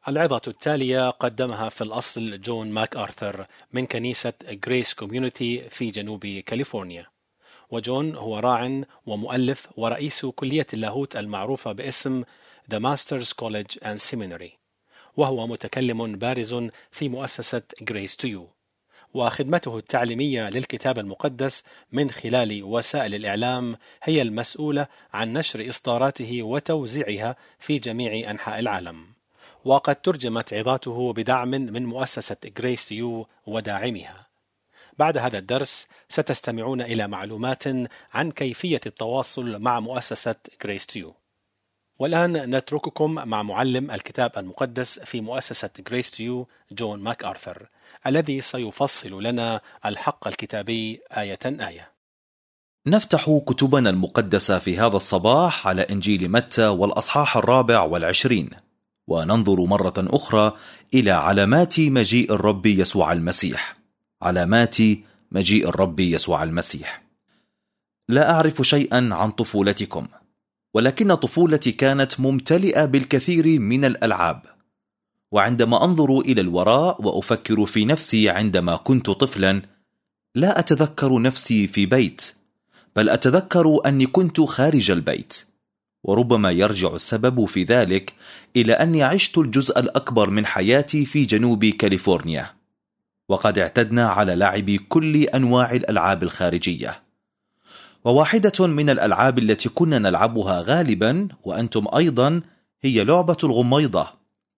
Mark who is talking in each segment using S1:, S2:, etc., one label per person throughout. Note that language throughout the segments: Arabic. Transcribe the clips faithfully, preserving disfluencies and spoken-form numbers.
S1: العظة التالية قدمها في الأصل جون ماك آرثر من كنيسة غريس كوميونيتي في جنوب كاليفورنيا، وجون هو راع ومؤلف ورئيس كلية اللاهوت المعروفة باسم The Masters College and Seminary، وهو متكلم بارز في مؤسسة Grace to You، وخدمته التعليمية للكتاب المقدس من خلال وسائل الإعلام هي المسؤولة عن نشر إصداراته وتوزيعها في جميع أنحاء العالم، وقد ترجمت عظاته بدعم من مؤسسة Grace to You وداعمها. بعد هذا الدرس ستستمعون إلى معلومات عن كيفية التواصل مع مؤسسة Grace to You. والآن نترككم مع معلم الكتاب المقدس في مؤسسة Grace to You جون ماك آرثر، الذي سيفصل لنا الحق الكتابي آية آية.
S2: نفتح كتبنا المقدسة في هذا الصباح على إنجيل متى والأصحاح الرابع والعشرين، وننظر مرة أخرى إلى علامات مجيء الرب يسوع المسيح. علامات مجيء الرب يسوع المسيح. لا أعرف شيئا عن طفولتكم، ولكن طفولتي كانت ممتلئة بالكثير من الألعاب، وعندما أنظر إلى الوراء وأفكر في نفسي عندما كنت طفلا، لا أتذكر نفسي في بيت، بل أتذكر أني كنت خارج البيت. وربما يرجع السبب في ذلك إلى أني عشت الجزء الأكبر من حياتي في جنوب كاليفورنيا، وقد اعتدنا على لعب كل أنواع الألعاب الخارجية. وواحدة من الألعاب التي كنا نلعبها غالبا وأنتم أيضا هي لعبة الغميضة.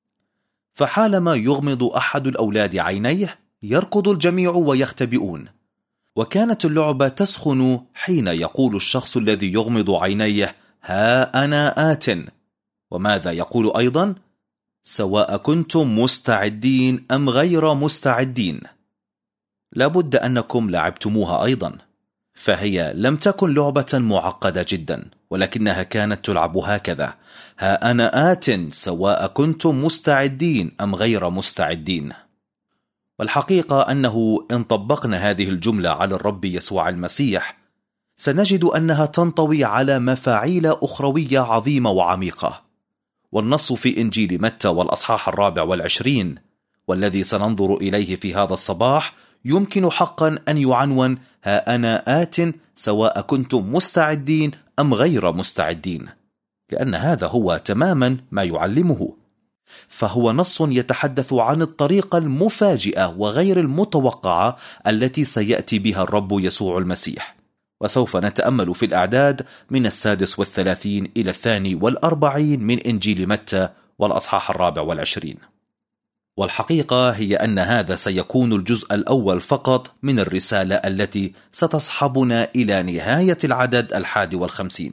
S2: فحالما يغمض أحد الأولاد عينيه يركض الجميع ويختبئون، وكانت اللعبة تسخن حين يقول الشخص الذي يغمض عينيه ها أنا آت، وماذا يقول أيضا؟ سواء كنتم مستعدين أم غير مستعدين. لابد أنكم لعبتموها أيضا، فهي لم تكن لعبة معقدة جدا، ولكنها كانت تلعب هكذا: ها أنا آت سواء كنتم مستعدين أم غير مستعدين. والحقيقة أنه إن طبقنا هذه الجملة على الرب يسوع المسيح سنجد أنها تنطوي على مفاعيل أخروية عظيمة وعميقة. والنص في إنجيل متى والأصحاح الرابع والعشرين والذي سننظر إليه في هذا الصباح يمكن حقا أن يعنون ها أنا آت سواء كنتم مستعدين أم غير مستعدين، لأن هذا هو تماما ما يعلمه. فهو نص يتحدث عن الطريقة المفاجئة وغير المتوقعة التي سيأتي بها الرب يسوع المسيح. وسوف نتأمل في الأعداد من السادس والثلاثين إلى الثاني والأربعين من إنجيل متى والأصحاح الرابع والعشرين. والحقيقة هي أن هذا سيكون الجزء الأول فقط من الرسالة التي ستصحبنا إلى نهاية العدد الحادي والخمسين.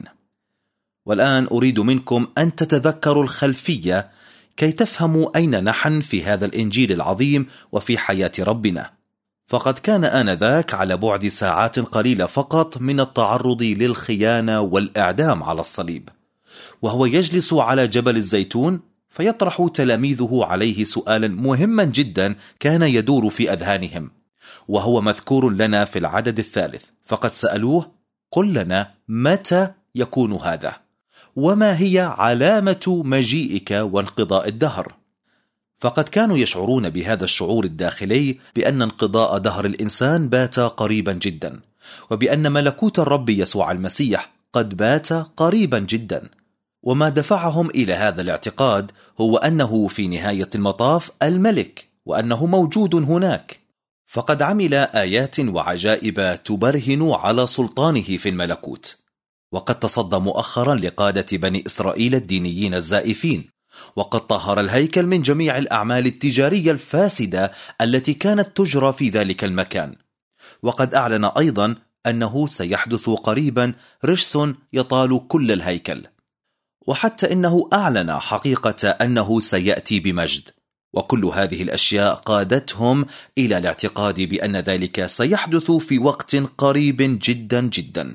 S2: والآن أريد منكم أن تتذكروا الخلفية كي تفهموا أين نحن في هذا الإنجيل العظيم وفي حياة ربنا. فقد كان آنذاك على بعد ساعات قليلة فقط من التعرض للخيانة والإعدام على الصليب، وهو يجلس على جبل الزيتون فيطرح تلاميذه عليه سؤالا مهما جدا كان يدور في أذهانهم، وهو مذكور لنا في العدد الثالث. فقد سألوه: قل لنا متى يكون هذا؟ وما هي علامة مجيئك وانقضاء الدهر؟ فقد كانوا يشعرون بهذا الشعور الداخلي بأن انقضاء دهر الإنسان بات قريبا جدا، وبأن ملكوت الرب يسوع المسيح قد بات قريبا جدا. وما دفعهم إلى هذا الاعتقاد هو أنه في نهاية المطاف الملك، وأنه موجود هناك. فقد عمل آيات وعجائب تبرهن على سلطانه في الملكوت، وقد تصدى مؤخرا لقادة بني إسرائيل الدينيين الزائفين، وقد طهر الهيكل من جميع الأعمال التجارية الفاسدة التي كانت تجرى في ذلك المكان. وقد أعلن أيضا أنه سيحدث قريبا رجس يطال كل الهيكل، وحتى إنه أعلن حقيقة أنه سيأتي بمجد. وكل هذه الأشياء قادتهم إلى الاعتقاد بأن ذلك سيحدث في وقت قريب جدا جدا.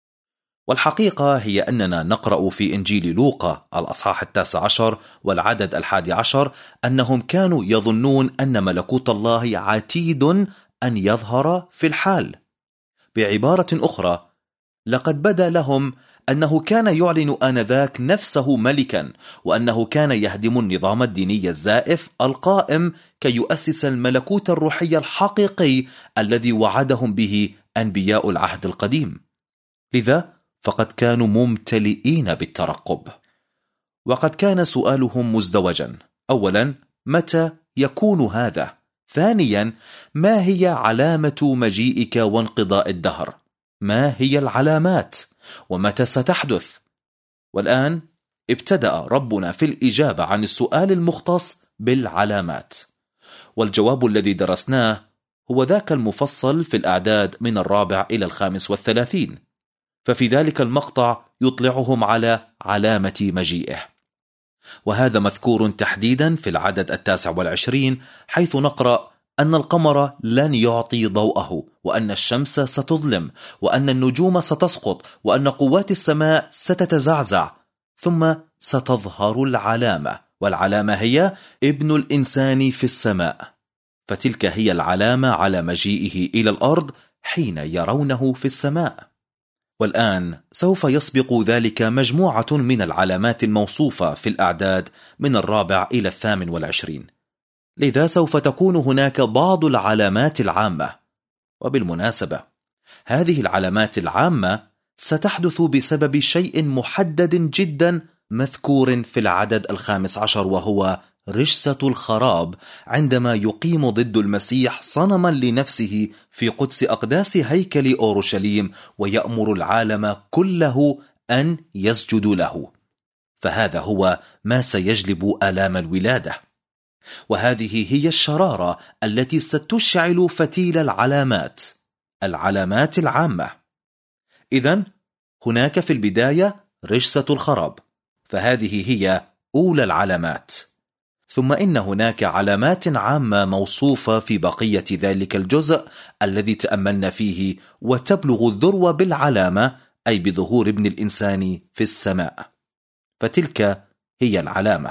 S2: والحقيقة هي أننا نقرأ في إنجيل لوقا الأصحاح التاسع عشر والعدد الحادي عشر أنهم كانوا يظنون أن ملكوت الله عتيد أن يظهر في الحال. بعبارة أخرى، لقد بدا لهم أنه كان يعلن آنذاك نفسه ملكا، وأنه كان يهدم النظام الديني الزائف القائم كي يؤسس الملكوت الروحي الحقيقي الذي وعدهم به أنبياء العهد القديم. لذا فقد كانوا ممتلئين بالترقب، وقد كان سؤالهم مزدوجا: أولا، متى يكون هذا؟ ثانيا، ما هي علامة مجيئك وانقضاء الدهر؟ ما هي العلامات؟ ومتى ستحدث؟ والآن ابتدأ ربنا في الإجابة عن السؤال المختص بالعلامات، والجواب الذي درسناه هو ذاك المفصل في الأعداد من الرابع إلى الخامس والثلاثين. ففي ذلك المقطع يطلعهم على علامة مجيئه، وهذا مذكور تحديدا في العدد التاسع والعشرين، حيث نقرأ أن القمر لن يعطي ضوءه، وأن الشمس ستظلم، وأن النجوم ستسقط، وأن قوات السماء ستتزعزع، ثم ستظهر العلامة، والعلامة هي ابن الإنسان في السماء. فتلك هي العلامة على مجيئه إلى الأرض حين يرونه في السماء. والآن سوف يسبق ذلك مجموعة من العلامات الموصوفة في الأعداد من الرابع إلى الثامن والعشرين، لذا سوف تكون هناك بعض العلامات العامة. وبالمناسبة، هذه العلامات العامة ستحدث بسبب شيء محدد جدا مذكور في العدد الخامس عشر، وهو رجسة الخراب، عندما يقيم ضد المسيح صنما لنفسه في قدس أقداس هيكل أورشليم، ويأمر العالم كله أن يسجدوا له. فهذا هو ما سيجلب آلام الولادة، وهذه هي الشرارة التي ستشعل فتيل العلامات، العلامات العامة. إذن هناك في البداية رجسة الخراب، فهذه هي أولى العلامات. ثم إن هناك علامات عامة موصوفة في بقية ذلك الجزء الذي تأملنا فيه، وتبلغ الذروة بالعلامة، أي بظهور ابن الإنسان في السماء. فتلك هي العلامة.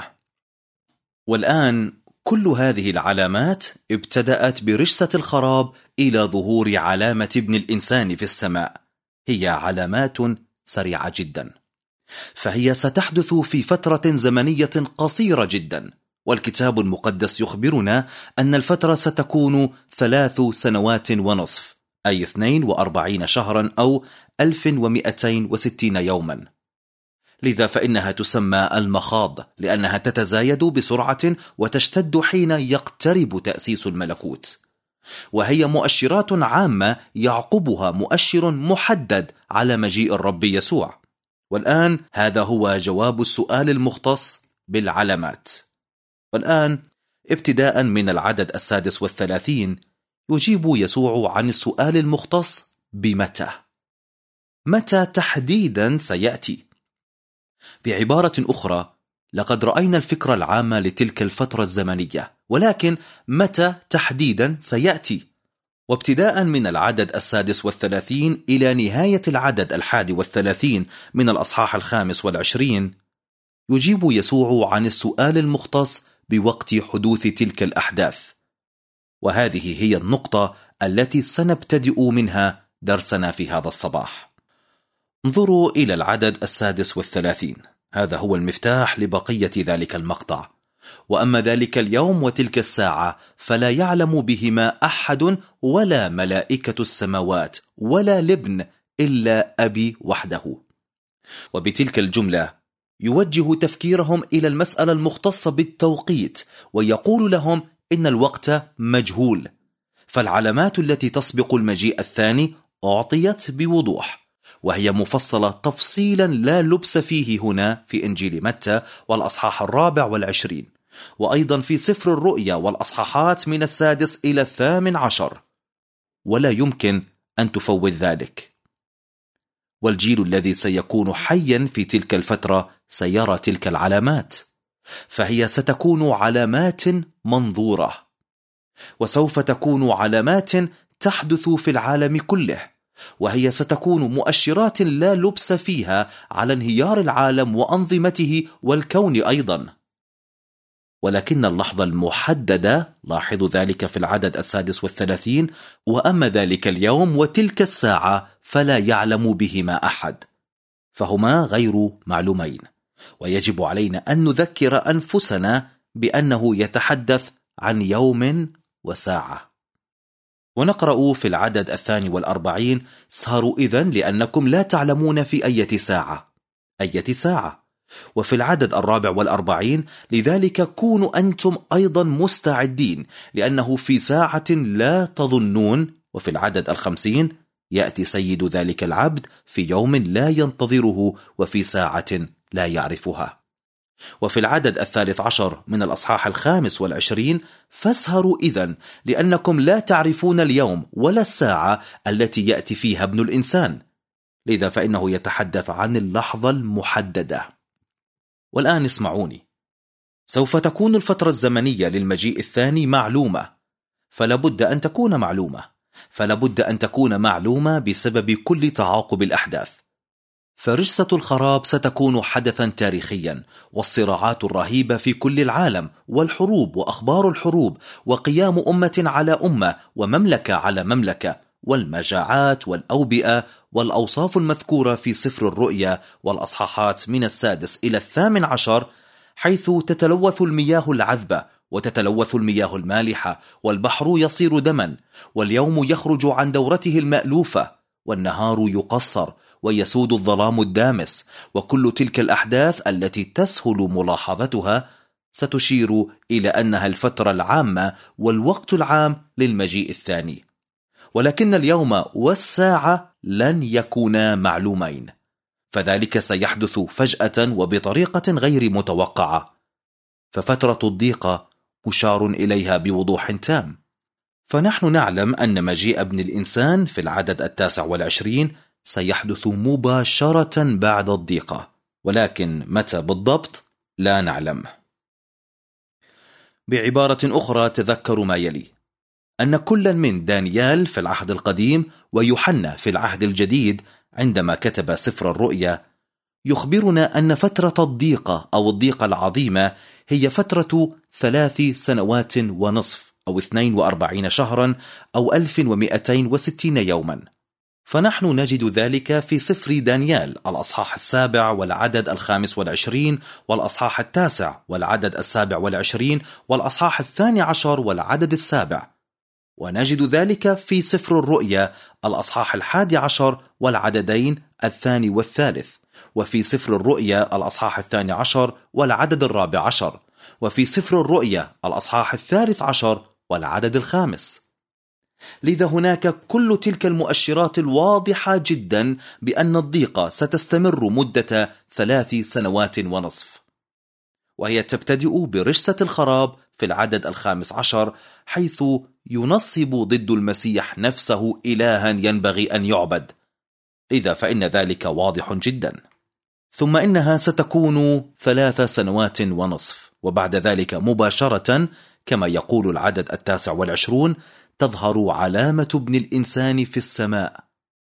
S2: والآن كل هذه العلامات ابتدأت برجسة الخراب إلى ظهور علامة ابن الإنسان في السماء. هي علامات سريعة جدا، فهي ستحدث في فترة زمنية قصيرة جدا، والكتاب المقدس يخبرنا أن الفترة ستكون ثلاث سنوات ونصف، أي اثنين وأربعين شهرا أو ألف ومئتين وستين يوما. لذا فإنها تسمى المخاض، لأنها تتزايد بسرعة وتشتد حين يقترب تأسيس الملكوت، وهي مؤشرات عامة يعقبها مؤشر محدد على مجيء الرب يسوع. والآن هذا هو جواب السؤال المختص بالعلامات. والآن ابتداء من العدد السادس والثلاثين يجيب يسوع عن السؤال المختص بمتى. متى تحديدا سيأتي؟ بعبارة أخرى، لقد رأينا الفكرة العامة لتلك الفترة الزمنية، ولكن متى تحديدا سيأتي؟ وابتداء من العدد السادس والثلاثين إلى نهاية العدد الحادي والثلاثين من الأصحاح الخامس والعشرين يجيب يسوع عن السؤال المختص بوقت حدوث تلك الأحداث. وهذه هي النقطة التي سنبتدئ منها درسنا في هذا الصباح. انظروا إلى العدد السادس والثلاثين، هذا هو المفتاح لبقية ذلك المقطع. وأما ذلك اليوم وتلك الساعة فلا يعلم بهما أحد ولا ملائكة السماوات ولا الابن إلا أبي وحده. وبتلك الجملة يوجه تفكيرهم إلى المسألة المختصة بالتوقيت، ويقول لهم إن الوقت مجهول. فالعلامات التي تسبق المجيء الثاني أعطيت بوضوح، وهي مفصلة تفصيلا لا لبس فيه هنا في إنجيل متى والأصحاح الرابع والعشرين، وأيضا في سفر الرؤيا والأصحاحات من السادس إلى الثامن عشر، ولا يمكن أن تفوت ذلك. والجيل الذي سيكون حيا في تلك الفترة سيرى تلك العلامات، فهي ستكون علامات منظورة، وسوف تكون علامات تحدث في العالم كله، وهي ستكون مؤشرات لا لبس فيها على انهيار العالم وأنظمته والكون أيضا. ولكن اللحظة المحددة، لاحظوا ذلك في العدد السادس والثلاثين، وأما ذلك اليوم وتلك الساعة فلا يعلم بهما أحد. فهما غير معلومين، ويجب علينا أن نذكر أنفسنا بأنه يتحدث عن يوم وساعة. ونقرأ في العدد الثاني والأربعين: سهروا إذن لأنكم لا تعلمون في أية ساعة أية ساعة. وفي العدد الرابع والأربعين: لذلك كونوا أنتم أيضا مستعدين لأنه في ساعة لا تظنون. وفي العدد الخمسين: يأتي سيد ذلك العبد في يوم لا ينتظره وفي ساعة لا يعرفها. وفي العدد الثالث عشر من الأصحاح الخامس والعشرين: فاسهروا إذن لأنكم لا تعرفون اليوم ولا الساعة التي يأتي فيها ابن الإنسان. لذا فإنه يتحدث عن اللحظة المحددة. والآن اسمعوني، سوف تكون الفترة الزمنية للمجيء الثاني معلومة، فلابد أن تكون معلومة فلابد أن تكون معلومة بسبب كل تعاقب الأحداث. فرجسة الخراب ستكون حدثا تاريخيا، والصراعات الرهيبة في كل العالم، والحروب وأخبار الحروب، وقيام أمة على أمة، ومملكة على مملكة، والمجاعات والأوبئة، والأوصاف المذكورة في سفر الرؤيا والأصحاحات من السادس إلى الثامن عشر، حيث تتلوث المياه العذبة وتتلوث المياه المالحة، والبحر يصير دما، واليوم يخرج عن دورته المألوفة، والنهار يقصر، ويسود الظلام الدامس. وكل تلك الأحداث التي تسهل ملاحظتها ستشير إلى أنها الفترة العامة والوقت العام للمجيء الثاني. ولكن اليوم والساعة لن يكونا معلومين، فذلك سيحدث فجأة وبطريقة غير متوقعة. ففترة الضيقة مشار إليها بوضوح تام، فنحن نعلم أن مجيء ابن الإنسان في العدد التاسع والعشرين سيحدث مباشرة بعد الضيقة، ولكن متى بالضبط لا نعلم. بعبارة أخرى تذكروا ما يلي: أن كل من دانيال في العهد القديم ويوحنا في العهد الجديد عندما كتب سفر الرؤيا يخبرنا أن فترة الضيقة أو الضيقة العظيمة هي فترة ثلاث سنوات ونصف أو اثنين وأربعين شهرا أو ألف ومئتين وستين يوما. فنحن نجد ذلك في سفر دانيال الأصحاح السابع والعدد الخامس والعشرين، والأصحاح التاسع والعدد السابع والعشرين، والأصحاح الثاني عشر والعدد السابع. ونجد ذلك في سفر الرؤيا الأصحاح الحادي عشر والعددين الثاني والثالث، وفي سفر الرؤيا الأصحاح الثاني عشر والعدد الرابع عشر، وفي سفر الرؤيا الأصحاح الثالث عشر والعدد الخامس. لذا هناك كل تلك المؤشرات الواضحة جدا بأن الضيقة ستستمر مدة ثلاث سنوات ونصف، وهي تبتدئ برجسة الخراب في العدد الخامس عشر، حيث ينصب ضد المسيح نفسه إلها ينبغي أن يعبد. لذا فإن ذلك واضح جدا. ثم إنها ستكون ثلاث سنوات ونصف، وبعد ذلك مباشرة كما يقول العدد التاسع والعشرون تظهر علامة ابن الإنسان في السماء.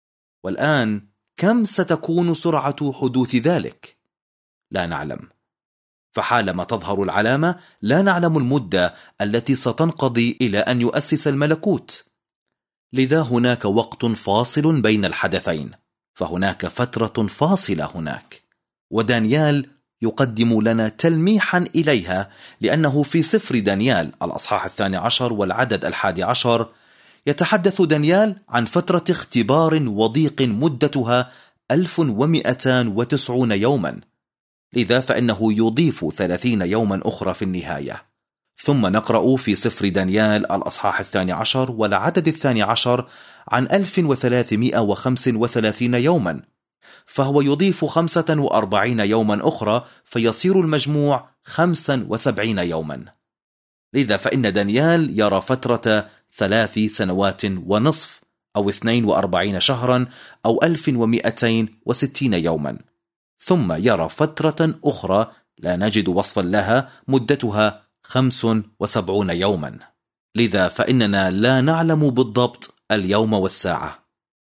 S2: والآن كم ستكون سرعة حدوث ذلك؟ لا نعلم، فحالما تظهر العلامة لا نعلم المدة التي ستنقضي إلى أن يؤسس الملكوت. لذا هناك وقت فاصل بين الحدثين، فهناك فترة فاصلة هناك، ودانيال يقدم لنا تلميحا إليها، لأنه في سفر دانيال الأصحاح الثاني عشر والعدد الحادي عشر يتحدث دانيال عن فترة اختبار وضيق مدتها ألف ومئتان وتسعون يوما. لذا فإنه يضيف ثلاثين يوما أخرى في النهاية. ثم نقرأ في سفر دانيال الأصحاح الثاني عشر والعدد الثاني عشر عن ألف وثلاثمائة وخمس وثلاثين يوما، فهو يضيف خمسة وأربعين يوما أخرى، فيصير المجموع خمسا وسبعين يوما. لذا فإن دانيال يرى فترة ثلاث سنوات ونصف أو اثنين وأربعين شهرا أو ألف ومئتين وستين يوما، ثم يرى فترة أخرى لا نجد وصفا لها مدتها خمس وسبعون يوما. لذا فإننا لا نعلم بالضبط اليوم والساعة.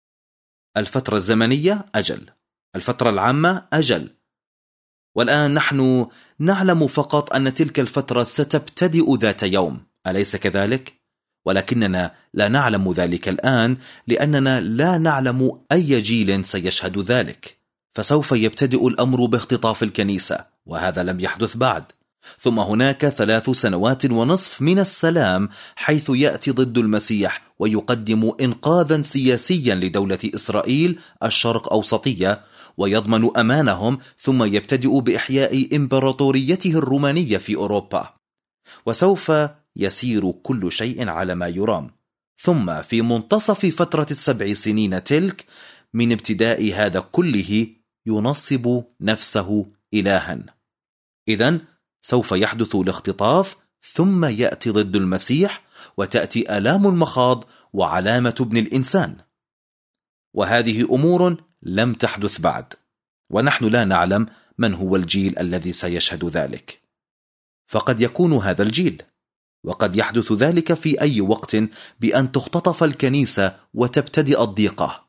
S2: الفترة الزمنية أجل، الفترة العامة أجل، والآن نحن نعلم فقط أن تلك الفترة ستبتدئ ذات يوم، أليس كذلك؟ ولكننا لا نعلم ذلك الآن، لأننا لا نعلم أي جيل سيشهد ذلك. فسوف يبتدئ الأمر باختطاف الكنيسة، وهذا لم يحدث بعد. ثم هناك ثلاث سنوات ونصف من السلام، حيث يأتي ضد المسيح ويقدم إنقاذا سياسيا لدولة إسرائيل الشرق أوسطية ويضمن أمانهم، ثم يبتدئ بإحياء إمبراطوريته الرومانية في أوروبا، وسوف يسير كل شيء على ما يرام. ثم في منتصف فترة السبع سنين تلك من ابتداء هذا كله ينصب نفسه إلها. إذن سوف يحدث الاختطاف، ثم يأتي ضد المسيح، وتأتي آلام المخاض وعلامة ابن الإنسان. وهذه أمور لم تحدث بعد، ونحن لا نعلم من هو الجيل الذي سيشهد ذلك. فقد يكون هذا الجيل، وقد يحدث ذلك في أي وقت بأن تختطف الكنيسة وتبتدئ الضيقة.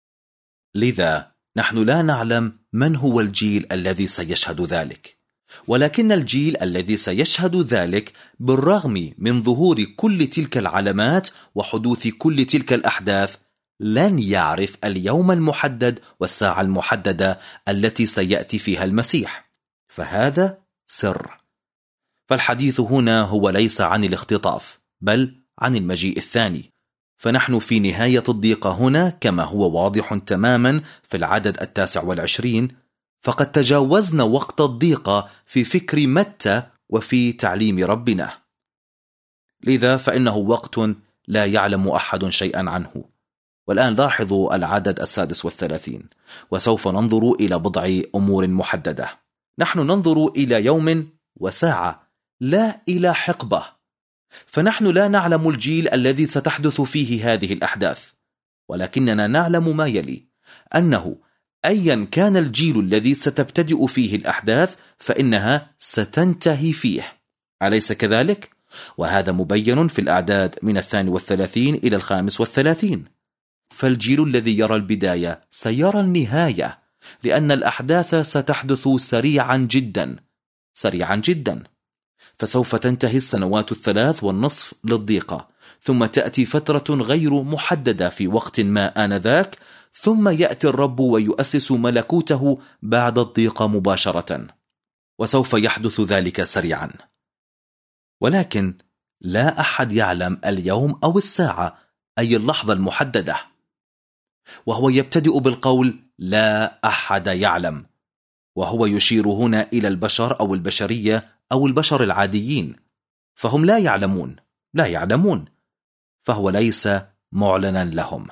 S2: لذا نحن لا نعلم من هو الجيل الذي سيشهد ذلك، ولكن الجيل الذي سيشهد ذلك بالرغم من ظهور كل تلك العلامات وحدوث كل تلك الأحداث لن يعرف اليوم المحدد والساعة المحددة التي سيأتي فيها المسيح، فهذا سر. فالحديث هنا هو ليس عن الاختطاف، بل عن المجيء الثاني. فنحن في نهاية الضيقة هنا، كما هو واضح تماما في العدد التاسع والعشرين، فقد تجاوزنا وقت الضيقة في فكر متى وفي تعليم ربنا. لذا فإنه وقت لا يعلم أحد شيئا عنه. والآن لاحظوا العدد السادس والثلاثين، وسوف ننظر إلى بضع أمور محددة. نحن ننظر إلى يوم وساعة، لا إلى حقبة. فنحن لا نعلم الجيل الذي ستحدث فيه هذه الأحداث، ولكننا نعلم ما يلي، أنه أيا كان الجيل الذي ستبتدئ فيه الأحداث فإنها ستنتهي فيه، أليس كذلك؟ وهذا مبين في الأعداد من الثاني والثلاثين إلى الخامس والثلاثين. فالجيل الذي يرى البداية سيرى النهاية، لأن الأحداث ستحدث سريعا جدا سريعا جدا. فسوف تنتهي السنوات الثلاث والنصف للضيقة، ثم تأتي فترة غير محددة في وقت ما آنذاك، ثم يأتي الرب ويؤسس ملكوته بعد الضيقة مباشرة، وسوف يحدث ذلك سريعا. ولكن لا أحد يعلم اليوم أو الساعة، أي اللحظة المحددة. وهو يبتدئ بالقول لا أحد يعلم، وهو يشير هنا إلى البشر أو البشرية أو البشر العاديين، فهم لا يعلمون لا يعلمون فهو ليس معلنا لهم.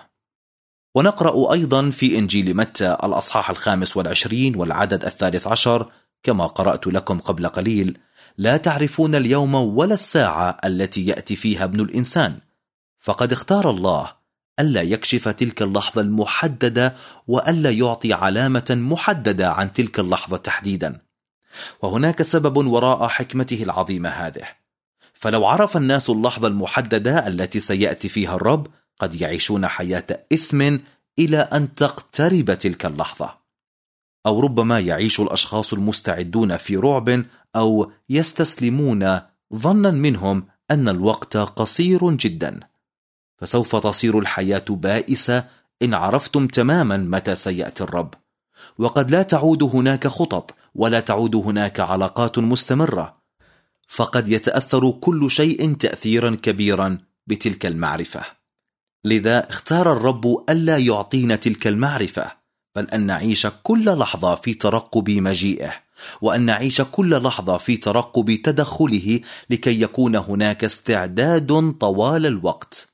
S2: ونقرأ أيضا في إنجيل متى الأصحاح الخامس والعشرين والعدد الثالث عشر كما قرأت لكم قبل قليل: لا تعرفون اليوم ولا الساعة التي يأتي فيها ابن الإنسان. فقد اختار الله ألا يكشف تلك اللحظة المحددة، وألا يعطي علامة محددة عن تلك اللحظة تحديدا. وهناك سبب وراء حكمته العظيمة هذه. فلو عرف الناس اللحظة المحددة التي سيأتي فيها الرب، قد يعيشون حياة إثم إلى أن تقترب تلك اللحظة. أو ربما يعيش الأشخاص المستعدون في رعب، أو يستسلمون ظنا منهم أن الوقت قصير جدا. فسوف تصير الحياة بائسة إن عرفتم تماما متى سيأتي الرب، وقد لا تعود هناك خطط ولا تعود هناك علاقات مستمرة، فقد يتأثر كل شيء تأثيرا كبيرا بتلك المعرفة. لذا اختار الرب ألا يعطينا تلك المعرفة، بل أن نعيش كل لحظة في ترقب مجيئه، وأن نعيش كل لحظة في ترقب تدخله، لكي يكون هناك استعداد طوال الوقت.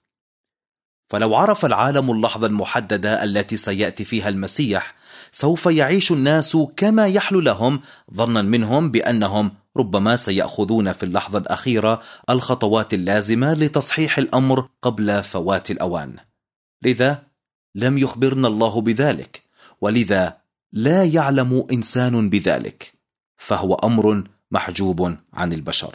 S2: فلو عرف العالم اللحظة المحددة التي سيأتي فيها المسيح، سوف يعيش الناس كما يحلو لهم، ظنا منهم بأنهم ربما سيأخذون في اللحظة الأخيرة الخطوات اللازمة لتصحيح الأمر قبل فوات الأوان. لذا لم يخبرنا الله بذلك، ولذا لا يعلم إنسان بذلك، فهو أمر محجوب عن البشر.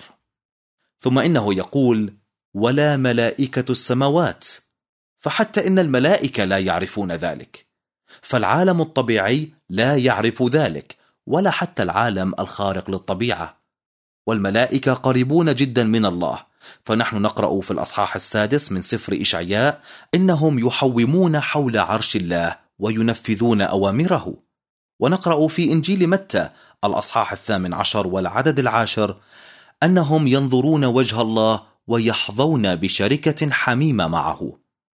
S2: ثم إنه يقول: ولا ملائكة السماوات، فحتى إن الملائكة لا يعرفون ذلك، فالعالم الطبيعي لا يعرف ذلك، ولا حتى العالم الخارق للطبيعة. والملائكة قريبون جدا من الله، فنحن نقرأ في الأصحاح السادس من سفر إشعياء: إنهم يحومون حول عرش الله وينفذون أوامره. ونقرأ في إنجيل متى الأصحاح الثامن عشر والعدد العاشر أنهم ينظرون وجه الله ويحظون بشركة حميمة معه.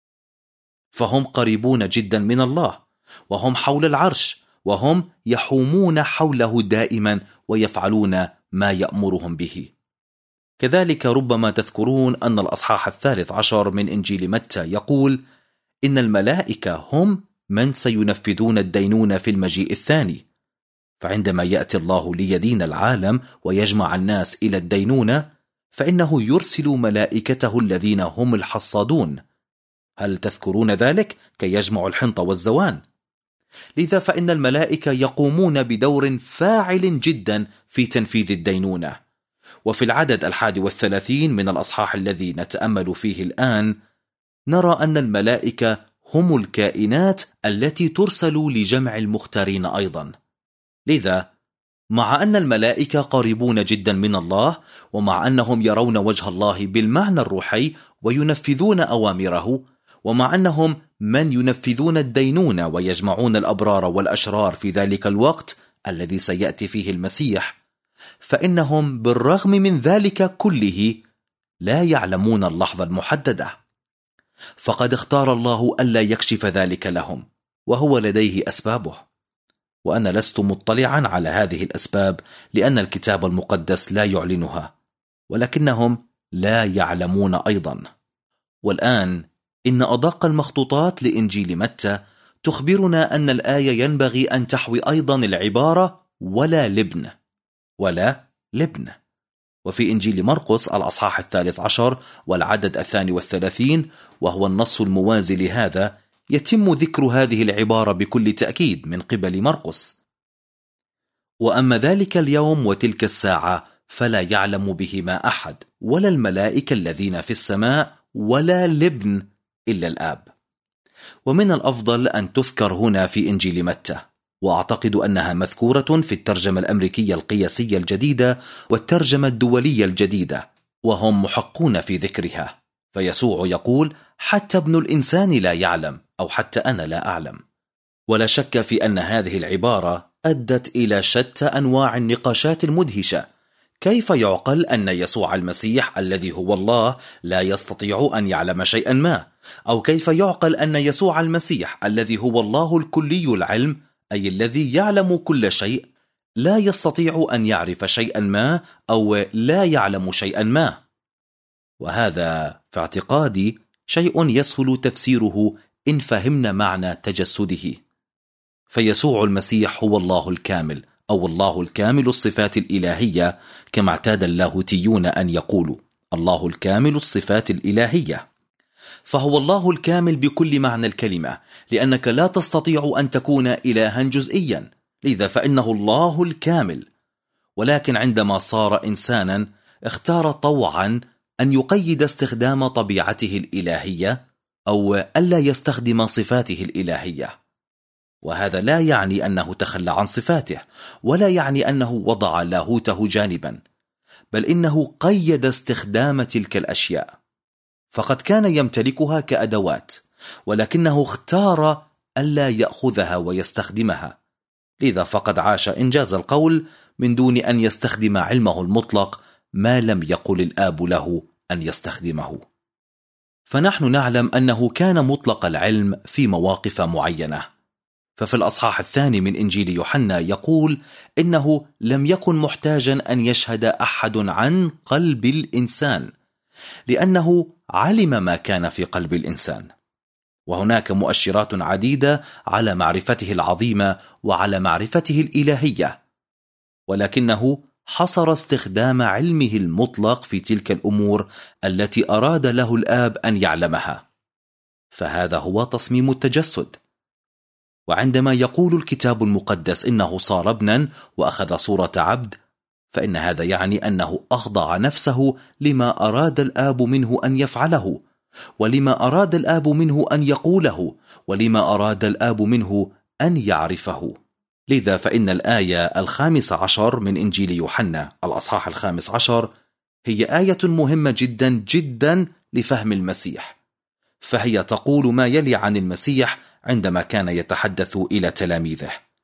S2: فهم قريبون جدا من الله، وهم حول العرش، وهم يحومون حوله دائما ويفعلون ما يأمرهم به. كذلك ربما تذكرون أن الأصحاح الثالث عشر من إنجيل متى يقول إن الملائكة هم من سينفذون الدينونة في المجيء الثاني. فعندما يأتي الله ليدين العالم ويجمع الناس إلى الدينونة، فإنه يرسل ملائكته الذين هم الحصادون. هل تذكرون ذلك؟ كي يجمعوا الحنطة والزوان. لذا فإن الملائكة يقومون بدور فاعل جدا في تنفيذ الدينونة. وفي العدد الحادي والثلاثين من الأصحاح الذي نتأمل فيه الآن نرى أن الملائكة هم الكائنات التي ترسل لجمع المختارين أيضا. لذا مع أن الملائكة قريبون جدا من الله، ومع أنهم يرون وجه الله بالمعنى الروحي وينفذون أوامره، ومع أنهم من ينفذون الدينونة ويجمعون الأبرار والأشرار في ذلك الوقت الذي سيأتي فيه المسيح، فإنهم بالرغم من ذلك كله لا يعلمون اللحظة المحددة. فقد اختار الله ألا يكشف ذلك لهم، وهو لديه أسبابه. وأنا لست مطلعا على هذه الأسباب لأن الكتاب المقدس لا يعلنها، ولكنهم لا يعلمون أيضا. والآن إن أدق المخطوطات لإنجيل متى تخبرنا أن الآية ينبغي أن تحوي أيضا العبارة ولا لبن، ولا لبن. وفي إنجيل مرقس الأصحاح الثالث عشر والعدد الثاني والثلاثين، وهو النص الموازي لهذا، يتم ذكر هذه العبارة بكل تأكيد من قبل مرقس: وأما ذلك اليوم وتلك الساعة فلا يعلم بهما أحد، ولا الملائكة الذين في السماء، ولا لبن إلا الآب. ومن الأفضل أن تذكر هنا في إنجيل متى، وأعتقد أنها مذكورة في الترجمة الأمريكية القياسية الجديدة والترجمة الدولية الجديدة، وهم محقون في ذكرها. فيسوع يقول: حتى ابن الإنسان لا يعلم، أو حتى أنا لا أعلم. ولا شك في أن هذه العبارة أدت إلى شتى أنواع النقاشات المدهشة. كيف يعقل أن يسوع المسيح الذي هو الله لا يستطيع أن يعلم شيئا ما؟ أو كيف يعقل أن يسوع المسيح الذي هو الله الكلي العلم، أي الذي يعلم كل شيء، لا يستطيع أن يعرف شيئا ما، أو لا يعلم شيئا ما؟ وهذا في اعتقادي شيء يسهل تفسيره إن فهمنا معنى تجسده. فيسوع المسيح هو الله الكامل، أو الله الكامل الصفات الإلهية، كما اعتاد اللاهوتيون أن يقولوا: الله الكامل الصفات الإلهية. فهو الله الكامل بكل معنى الكلمة، لأنك لا تستطيع أن تكون إلها جزئيا، لذا فإنه الله الكامل. ولكن عندما صار إنسانا اختار طوعا أن يقيد استخدام طبيعته الإلهية، أو ألا يستخدم صفاته الإلهية. وهذا لا يعني أنه تخلى عن صفاته، ولا يعني أنه وضع لاهوته جانبا، بل إنه قيد استخدام تلك الأشياء. فقد كان يمتلكها كأدوات، ولكنه اختار ألا يأخذها ويستخدمها. لذا فقد عاش إنجاز القول من دون أن يستخدم علمه المطلق ما لم يقل الآب له أن يستخدمه. فنحن نعلم أنه كان مطلق العلم في مواقف معينة. ففي الأصحاح الثاني من إنجيل يوحنا يقول إنه لم يكن محتاجا أن يشهد أحد عن قلب الإنسان، لأنه علم ما كان في قلب الإنسان. وهناك مؤشرات عديدة على معرفته العظيمة وعلى معرفته الإلهية، ولكنه حصر استخدام علمه المطلق في تلك الأمور التي أراد له الآب أن يعلمها. فهذا هو تصميم التجسد. وعندما يقول الكتاب المقدس إنه صار ابنا وأخذ صورة عبد، فإن هذا يعني أنه أخضع نفسه لما أراد الآب منه أن يفعله، ولما أراد الآب منه أن يقوله، ولما أراد الآب منه أن يعرفه. لذا فإن الآية الخامس عشر من إنجيل يوحنا الأصحاح الخامس عشر هي آية مهمة جدا جدا لفهم المسيح. فهي تقول ما يلي عن المسيح عندما كان يتحدث إلى تلاميذه: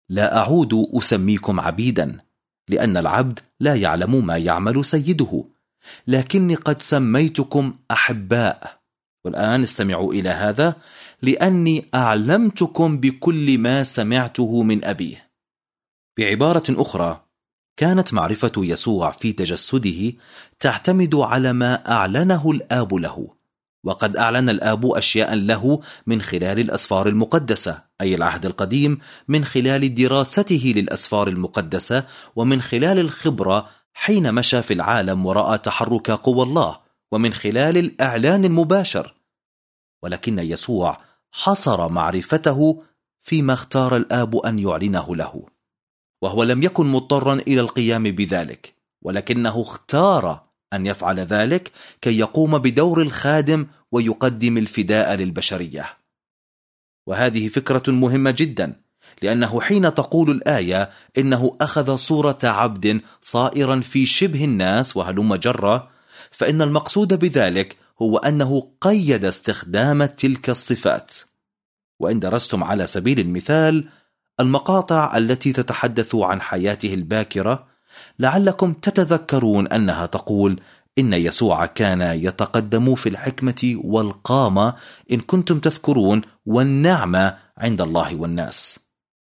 S2: لا أعود أسميكم عبيدا، لأن العبد لا يعلم ما يعمل سيده، لكني قد سميتكم أحباء. والآن استمعوا إلى هذا: لأني أعلمتكم بكل ما سمعته من أبيه. بعبارة أخرى، كانت معرفة يسوع في تجسده تعتمد على ما أعلنه الآب له، وقد أعلن الآب أشياء له من خلال الأسفار المقدسة، أي العهد القديم، من خلال دراسته للأسفار المقدسة، ومن خلال الخبرة حين مشى في العالم ورأى تحرك قوى الله، ومن خلال الإعلان المباشر. ولكن يسوع حصر معرفته فيما اختار الآب أن يعلنه له، وهو لم يكن مضطرا إلى القيام بذلك، ولكنه اختار أن يفعل ذلك كي يقوم بدور الخادم ويقدم الفداء للبشرية. وهذه فكرة مهمة جدا، لأنه حين تقول الآية إنه أخذ صورة عبد صائرا في شبه الناس وهلم جرة، فإن المقصود بذلك هو أنه قيد استخدام تلك الصفات. وإن درستم على سبيل المثال المقاطع التي تتحدث عن حياته الباكرة، لعلكم تتذكرون أنها تقول إن يسوع كان يتقدم في الحكمة والقامة، إن كنتم تذكرون، والنعمة عند الله والناس.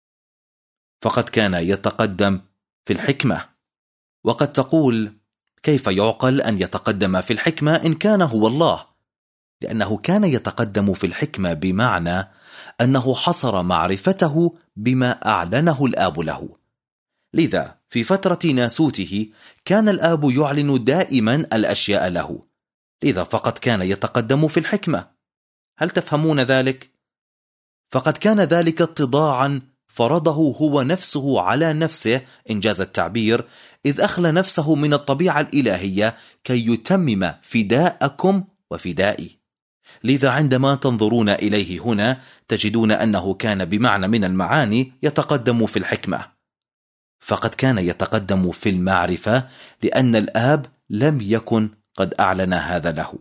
S2: فقد كان يتقدم في الحكمة. وقد تقول: كيف يعقل أن يتقدم في الحكمة إن كان هو الله؟ لأنه كان يتقدم في الحكمة بمعنى أنه حصر معرفته بما أعلنه الآب له. لذا في فترة ناسوته كان الآب يعلن دائما الأشياء له، لذا فقد كان يتقدم في الحكمة. هل تفهمون ذلك؟ فقد كان ذلك اتضاعا فرضه هو نفسه على نفسه، إنجاز التعبير، إذ أخلى نفسه من الطبيعة الإلهية كي يتمم فداءكم وفدائي. لذا عندما تنظرون إليه هنا تجدون أنه كان بمعنى من المعاني يتقدم في الحكمة، فقد كان يتقدم في المعرفة لأن الآب لم يكن قد أعلن هذا له.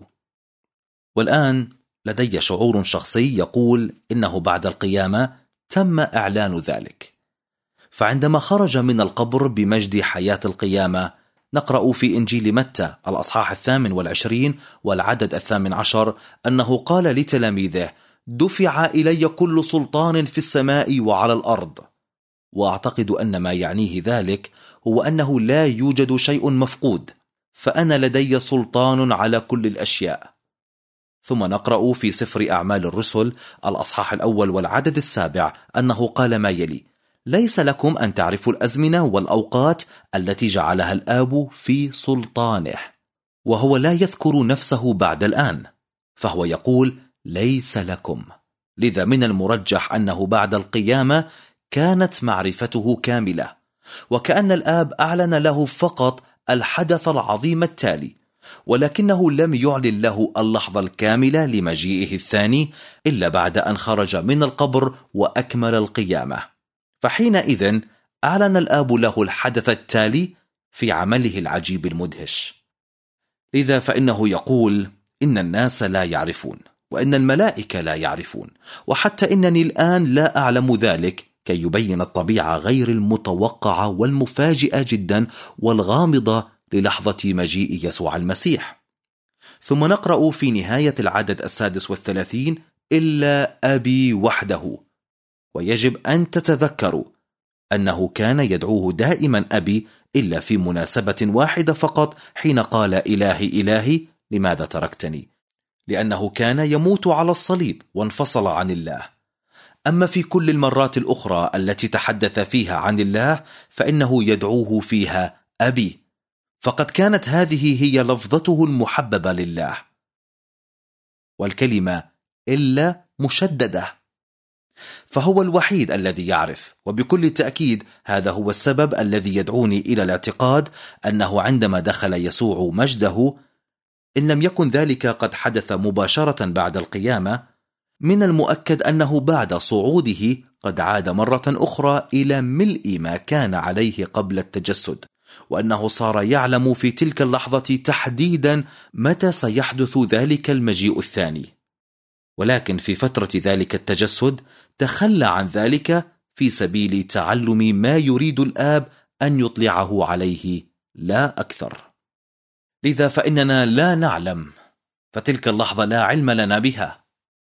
S2: والآن لدي شعور شخصي يقول إنه بعد القيامة تم إعلان ذلك. فعندما خرج من القبر بمجد حياة القيامة، نقرأ في إنجيل متى الأصحاح الثامن والعشرين والعدد الثامن عشر أنه قال لتلاميذه: دفع إلي كل سلطان في السماء وعلى الأرض. وأعتقد أن ما يعنيه ذلك هو أنه لا يوجد شيء مفقود، فأنا لدي سلطان على كل الأشياء. ثم نقرأ في سفر أعمال الرسل الأصحاح الأول والعدد السابع أنه قال ما يلي: ليس لكم أن تعرفوا الأزمنة والأوقات التي جعلها الآب في سلطانه. وهو لا يذكر نفسه بعد الآن، فهو يقول ليس لكم. لذا من المرجح أنه بعد القيامة كانت معرفته كاملة، وكأن الآب أعلن له فقط الحدث العظيم التالي، ولكنه لم يعلن له اللحظة الكاملة لمجيئه الثاني إلا بعد أن خرج من القبر وأكمل القيامة. فحينئذ أعلن الآب له الحدث التالي في عمله العجيب المدهش. لذا فإنه يقول إن الناس لا يعرفون، وإن الملائكة لا يعرفون، وحتى إنني الآن لا أعلم ذلك، كي يبين الطبيعة غير المتوقعة والمفاجئة جدا والغامضة للحظة مجيء يسوع المسيح. ثم نقرأ في نهاية العدد السادس والثلاثين: إلا أبي وحده. ويجب أن تتذكروا أنه كان يدعوه دائما أبي، إلا في مناسبة واحدة فقط، حين قال: إلهي إلهي لماذا تركتني؟ لأنه كان يموت على الصليب وانفصل عن الله. أما في كل المرات الأخرى التي تحدث فيها عن الله فإنه يدعوه فيها أبي، فقد كانت هذه هي لفظته المحببة لله. والكلمة إلا مشددة، فهو الوحيد الذي يعرف. وبكل تأكيد هذا هو السبب الذي يدعوني إلى الاعتقاد أنه عندما دخل يسوع مجده، إن لم يكن ذلك قد حدث مباشرة بعد القيامة، من المؤكد أنه بعد صعوده قد عاد مرة أخرى إلى ملء ما كان عليه قبل التجسد، وأنه صار يعلم في تلك اللحظة تحديدا متى سيحدث ذلك المجيء الثاني. ولكن في فترة ذلك التجسد تخلى عن ذلك في سبيل تعلم ما يريد الآب أن يطلعه عليه لا أكثر. لذا فإننا لا نعلم، فتلك اللحظة لا علم لنا بها.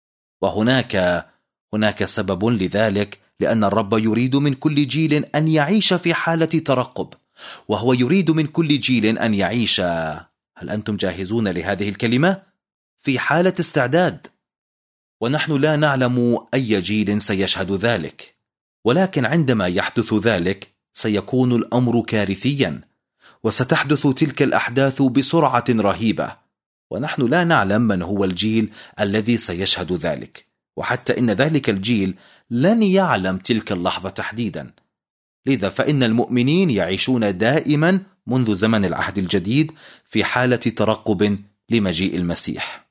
S2: وهناك هناك سبب لذلك، لأن الرب يريد من كل جيل أن يعيش في حالة ترقب، وهو يريد من كل جيل أن يعيش، هل أنتم جاهزون لهذه الكلمة؟ في حالة استعداد. ونحن لا نعلم أي جيل سيشهد ذلك، ولكن عندما يحدث ذلك سيكون الأمر كارثيا، وستحدث تلك الأحداث بسرعة رهيبة، ونحن لا نعلم من هو الجيل الذي سيشهد ذلك، وحتى إن ذلك الجيل لن يعلم تلك اللحظة تحديدا. لذا فإن المؤمنين يعيشون دائما منذ زمن العهد الجديد في حالة ترقب لمجيء المسيح.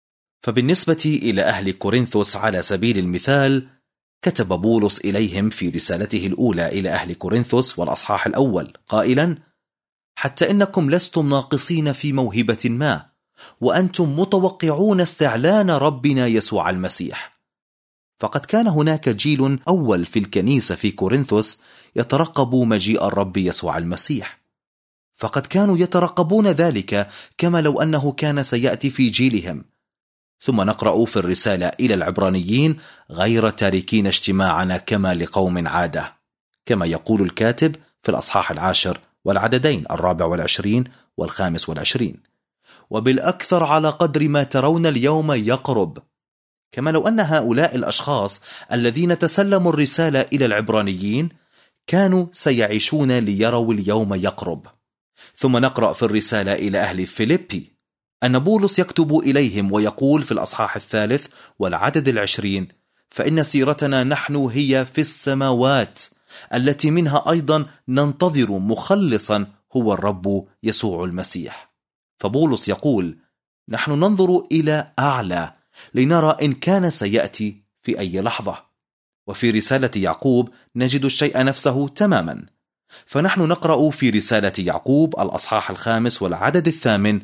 S2: فبالنسبة إلى أهل كورنثوس على سبيل المثال، كتب بولس إليهم في رسالته الأولى إلى أهل كورنثوس والأصحاح الأول قائلا: حتى إنكم لستم ناقصين في موهبة ما، وأنتم متوقعون استعلان ربنا يسوع المسيح. فقد كان هناك جيل أول في الكنيسة في كورنثوس يترقب مجيء الرب يسوع المسيح، فقد كانوا يترقبون ذلك كما لو أنه كان سيأتي في جيلهم. ثم نقرأ في الرسالة إلى العبرانيين: غير تاركين اجتماعنا كما لقوم عادة، كما يقول الكاتب في الأصحاح العاشر والعددين الرابع والعشرين والخامس والعشرين، وبالأكثر على قدر ما ترون اليوم يقرب، كما لو أن هؤلاء الأشخاص الذين تسلموا الرسالة إلى العبرانيين كانوا سيعيشون ليروا اليوم يقرب. ثم نقرأ في الرسالة إلى أهل فيليبي أن بولس يكتب إليهم ويقول في الأصحاح الثالث والعدد العشرين: فإن سيرتنا نحن هي في السماوات، التي منها أيضا ننتظر مخلصا هو الرب يسوع المسيح. فبولس يقول: نحن ننظر إلى أعلى لنرى إن كان سيأتي في أي لحظة. وفي رسالة يعقوب نجد الشيء نفسه تماما، فنحن نقرأ في رسالة يعقوب الأصحاح الخامس والعدد الثامن: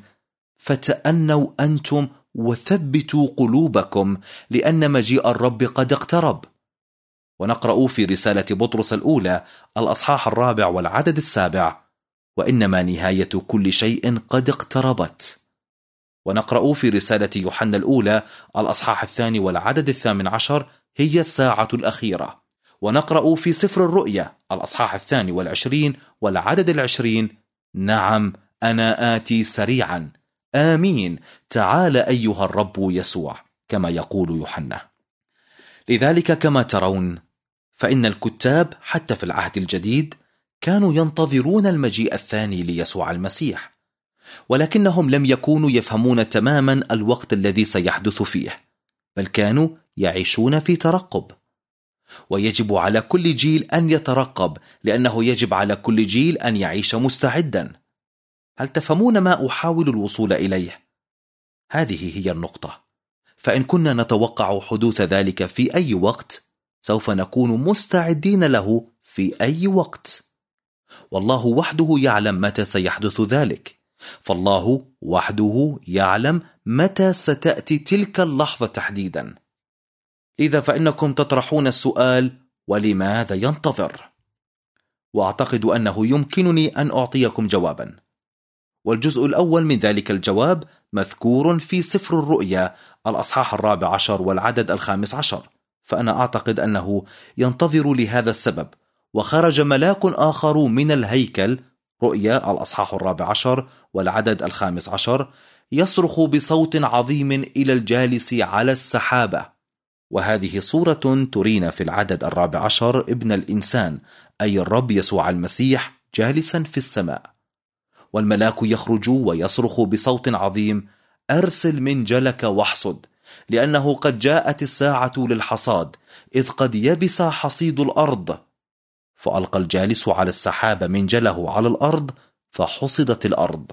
S2: فتأنوا أنتم وثبتوا قلوبكم لأن مجيء الرب قد اقترب. ونقرأ في رسالة بطرس الأولى الأصحاح الرابع والعدد السابع: وإنما نهاية كل شيء قد اقتربت. ونقرأ في رسالة يوحنا الأولى الأصحاح الثاني والعدد الثامن عشر: هي الساعة الأخيرة. ونقرأ في سفر الرؤيا الأصحاح الثاني والعشرين والعدد العشرين: نعم أنا آتي سريعا، آمين، تعال أيها الرب يسوع، كما يقول يوحنا. لذلك كما ترون فإن الكتاب حتى في العهد الجديد كانوا ينتظرون المجيء الثاني ليسوع المسيح، ولكنهم لم يكونوا يفهمون تماما الوقت الذي سيحدث فيه، بل كانوا يعيشون في ترقب. ويجب على كل جيل أن يترقب، لأنه يجب على كل جيل أن يعيش مستعدا. هل تفهمون ما أحاول الوصول إليه؟ هذه هي النقطة. فإن كنا نتوقع حدوث ذلك في أي وقت، سوف نكون مستعدين له في أي وقت. والله وحده يعلم متى سيحدث ذلك، فالله وحده يعلم متى ستأتي تلك اللحظة تحديدا. لذا فإنكم تطرحون السؤال: ولماذا ينتظر؟ وأعتقد أنه يمكنني أن أعطيكم جوابا، والجزء الأول من ذلك الجواب مذكور في سفر الرؤيا الأصحاح الرابع عشر والعدد الخامس عشر. فأنا أعتقد أنه ينتظر لهذا السبب: وخرج ملاك آخر من الهيكل، رؤيا الأصحاح الرابع عشر والعدد الخامس عشر، يصرخ بصوت عظيم إلى الجالس على السحابة. وهذه صورة ترينا في العدد الرابع عشر ابن الإنسان، أي الرب يسوع المسيح جالسا في السماء. والملاك يخرج ويصرخ بصوت عظيم: أرسل منجلك واحصد، لأنه قد جاءت الساعة للحصاد، إذ قد يبس حصيد الأرض. فألقى الجالس على السحاب منجله على الأرض، فحصدت الأرض.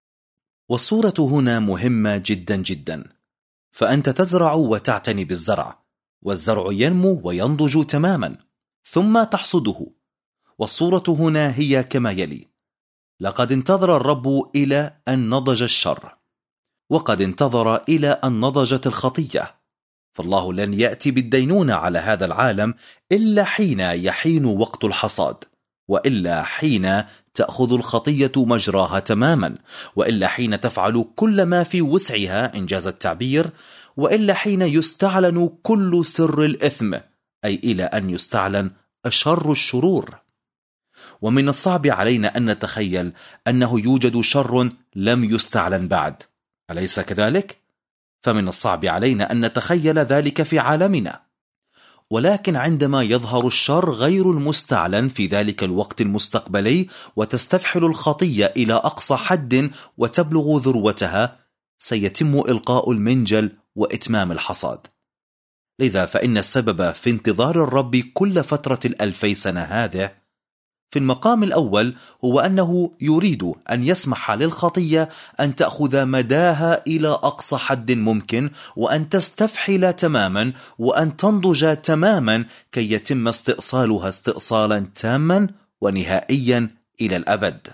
S2: والصورة هنا مهمة جدا جدا، فأنت تزرع وتعتني بالزرع، والزرع ينمو وينضج تماما، ثم تحصده. والصورة هنا هي كما يلي: لقد انتظر الرب إلى أن نضج الشر، وقد انتظر إلى أن نضجت الخطية، فالله لن يأتي بالدينونة على هذا العالم إلا حين يحين وقت الحصاد، وإلا حين تأخذ الخطية مجراها تماما، وإلا حين تفعل كل ما في وسعها إنجاز التعبير، وإلا حين يستعلن كل سر الإثم، أي إلى أن يستعلن أشر الشرور. ومن الصعب علينا أن نتخيل أنه يوجد شر لم يستعلن بعد، أليس كذلك؟ فمن الصعب علينا أن نتخيل ذلك في عالمنا. ولكن عندما يظهر الشر غير المستعلن في ذلك الوقت المستقبلي وتستفحل الخطية إلى أقصى حد وتبلغ ذروتها، سيتم إلقاء المنجل وإتمام الحصاد. لذا فإن السبب في انتظار الرب كل فترة الألفي سنة هذه في المقام الأول هو أنه يريد أن يسمح للخطية أن تأخذ مداها إلى أقصى حد ممكن، وأن تستفحل تماما، وأن تنضج تماما، كي يتم استئصالها استئصالا تاما ونهائيا إلى الأبد.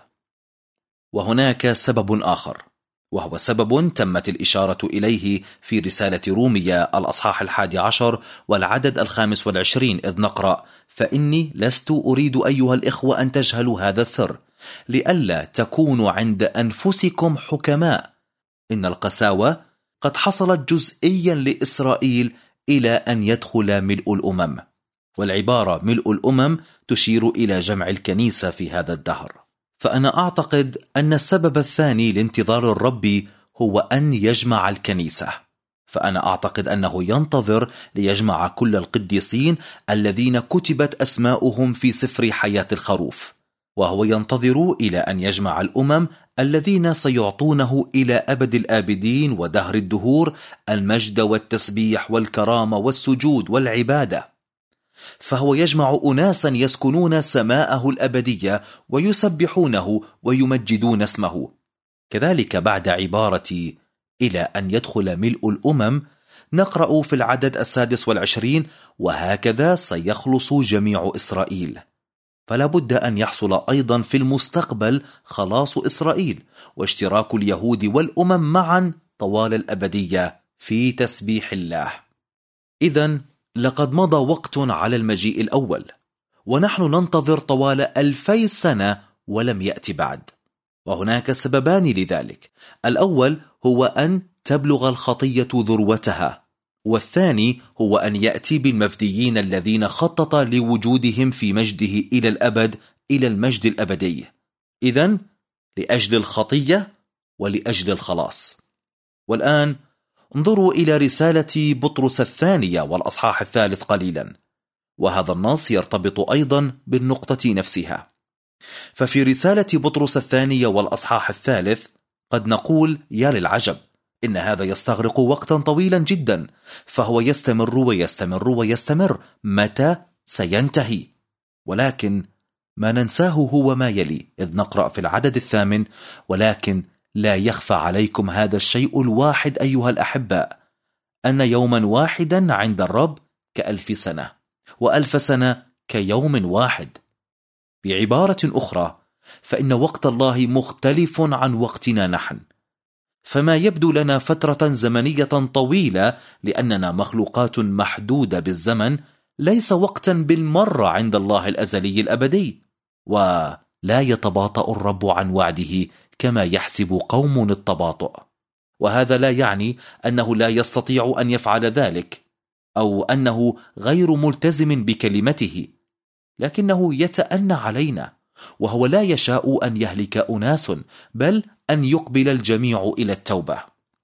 S2: وهناك سبب آخر، وهو سبب تمت الإشارة إليه في رسالة رومية الأصحاح الحادي عشر والعدد الخامس والعشرين، إذ نقرأ: فإني لست أريد أيها الإخوة أن تجهلوا هذا السر، لئلا تكونوا عند أنفسكم حكماء، إن القساوة قد حصلت جزئيا لإسرائيل إلى أن يدخل ملء الأمم. والعبارة ملء الأمم تشير إلى جمع الكنيسة في هذا الدهر. فأنا أعتقد أن السبب الثاني لانتظار الرب هو أن يجمع الكنيسة. فأنا أعتقد أنه ينتظر ليجمع كل القديسين الذين كتبت أسماؤهم في سفر حياة الخروف، وهو ينتظر إلى أن يجمع الأمم الذين سيعطونه إلى أبد الآبدين ودهر الدهور المجد والتسبيح والكرامة والسجود والعبادة. فهو يجمع أناسا يسكنون سماءه الأبدية ويسبحونه ويمجدون اسمه. كذلك بعد عبارة إلى أن يدخل ملء الأمم نقرأ في العدد السادس والعشرين: وهكذا سيخلص جميع إسرائيل. فلا بد أن يحصل أيضا في المستقبل خلاص إسرائيل واشتراك اليهود والأمم معا طوال الأبدية في تسبيح الله. إذن لقد مضى وقت على المجيء الأول، ونحن ننتظر طوال ألفي سنة ولم يأتي بعد. وهناك سببان لذلك: الأول هو أن تبلغ الخطية ذروتها، والثاني هو أن يأتي بالمفديين الذين خطط لوجودهم في مجده إلى الأبد إلى المجد الأبدي. إذن لأجل الخطية ولأجل الخلاص. والآن انظروا إلى رسالة بطرس الثانية والأصحاح الثالث قليلا، وهذا النص يرتبط أيضا بالنقطة نفسها. ففي رسالة بطرس الثانية والأصحاح الثالث قد نقول: يا للعجب، إن هذا يستغرق وقتا طويلا جدا، فهو يستمر ويستمر ويستمر، متى سينتهي؟ ولكن ما ننساه هو ما يلي، إذ نقرأ في العدد الثامن: ولكن لا يخفى عليكم هذا الشيء الواحد أيها الأحباء، أن يوما واحدا عند الرب كألف سنة، وألف سنة كيوم واحد. بعبارة أخرى، فإن وقت الله مختلف عن وقتنا نحن. فما يبدو لنا فترة زمنية طويلة لأننا مخلوقات محدودة بالزمن، ليس وقتا بالمرة عند الله الأزلي الأبدي. ولا يتباطأ الرب عن وعده كما يحسب قوم التباطؤ. وهذا لا يعني أنه لا يستطيع أن يفعل ذلك، أو أنه غير ملتزم بكلمته، لكنه يتأنى علينا، وهو لا يشاء أن يهلك أناس، بل أن يقبل الجميع إلى التوبة.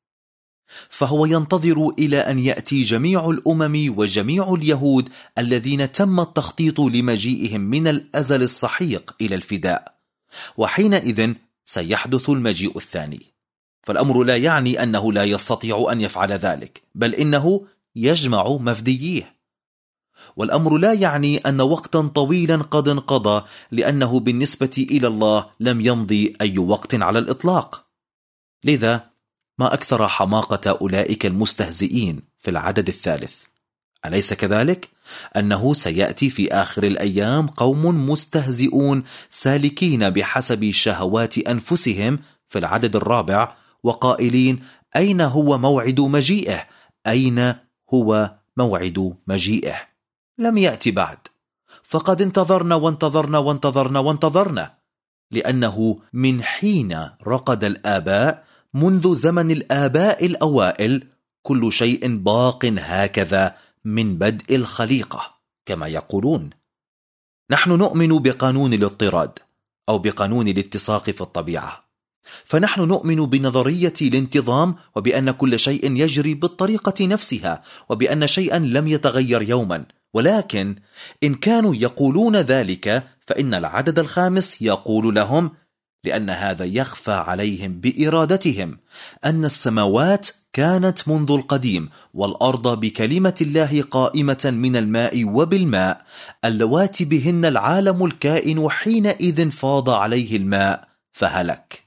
S2: فهو ينتظر إلى أن يأتي جميع الأمم وجميع اليهود الذين تم التخطيط لمجيئهم من الأزل السحيق إلى الفداء، وحينئذ سيحدث المجيء الثاني. فالأمر لا يعني أنه لا يستطيع أن يفعل ذلك، بل إنه يجمع مفدييه. والأمر لا يعني أن وقتا طويلا قد انقضى، لأنه بالنسبة إلى الله لم يمضي أي وقت على الإطلاق. لذا ما أكثر حماقة أولئك المستهزئين في العدد الثالث، أليس كذلك؟ أنه سيأتي في آخر الأيام قوم مستهزئون سالكين بحسب شهوات أنفسهم في العدد الرابع، وقائلين: أين هو موعد مجيئه؟ أين هو موعد مجيئه. لم يأتي بعد، فقد انتظرنا وانتظرنا وانتظرنا وانتظرنا، لأنه من حين رقد الآباء منذ زمن الآباء الأوائل كل شيء باق هكذا من بدء الخليقة كما يقولون. نحن نؤمن بقانون الاضطراد أو بقانون الاتساق في الطبيعة، فنحن نؤمن بنظرية الانتظام، وبأن كل شيء يجري بالطريقة نفسها، وبأن شيئا لم يتغير يوما. ولكن إن كانوا يقولون ذلك فإن العدد الخامس يقول لهم، لأن هذا يخفى عليهم بإرادتهم، أن السماوات كانت منذ القديم والأرض بكلمة الله قائمة من الماء وبالماء، اللواتي بهن العالم الكائن حينئذ فاض عليه الماء فهلك.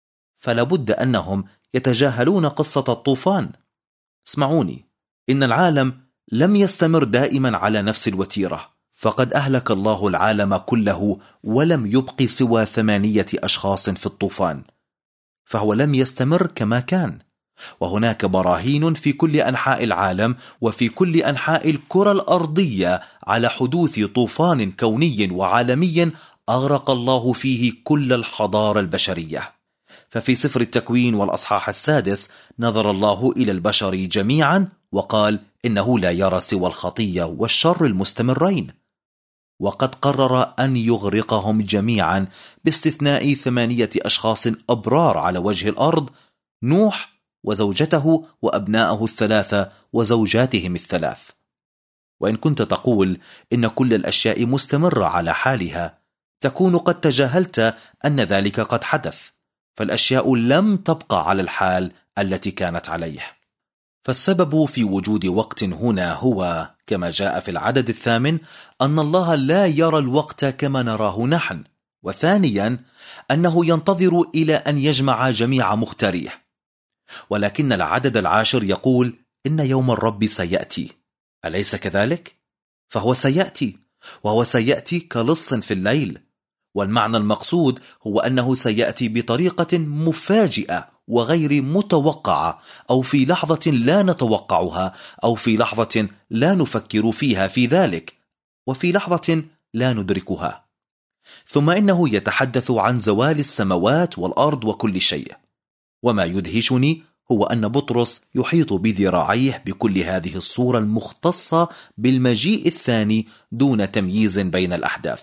S2: فلابد أنهم يتجاهلون قصة الطوفان. اسمعوني، إن العالم لم يستمر دائما على نفس الوتيرة، فقد أهلك الله العالم كله ولم يبق سوى ثمانية أشخاص في الطوفان، فهو لم يستمر كما كان. وهناك براهين في كل أنحاء العالم وفي كل أنحاء الكرة الأرضية على حدوث طوفان كوني وعالمي أغرق الله فيه كل الحضارة البشرية. ففي سفر التكوين والأصحاح السادس نظر الله إلى البشر جميعا وقال إنه لا يرى سوى الخطية والشر المستمرين، وقد قرر أن يغرقهم جميعا باستثناء ثمانية أشخاص أبرار على وجه الأرض: نوح وزوجته وأبنائه الثلاثة وزوجاتهم الثلاث. وإن كنت تقول إن كل الأشياء مستمرة على حالها، تكون قد تجاهلت أن ذلك قد حدث، فالأشياء لم تبقى على الحال التي كانت عليه. فالسبب في وجود وقت هنا هو كما جاء في العدد الثامن أن الله لا يرى الوقت كما نراه نحن، وثانيا أنه ينتظر إلى أن يجمع جميع مختاريه. ولكن العدد العاشر يقول إن يوم الرب سيأتي، أليس كذلك؟ فهو سيأتي، وهو سيأتي كلص في الليل. والمعنى المقصود هو أنه سيأتي بطريقة مفاجئة وغير متوقعة، أو في لحظة لا نتوقعها، أو في لحظة لا نفكر فيها في ذلك، وفي لحظة لا ندركها. ثم إنه يتحدث عن زوال السماوات والأرض وكل شيء. وما يدهشني هو أن بطرس يحيط بذراعيه بكل هذه الصورة المختصة بالمجيء الثاني دون تمييز بين الأحداث.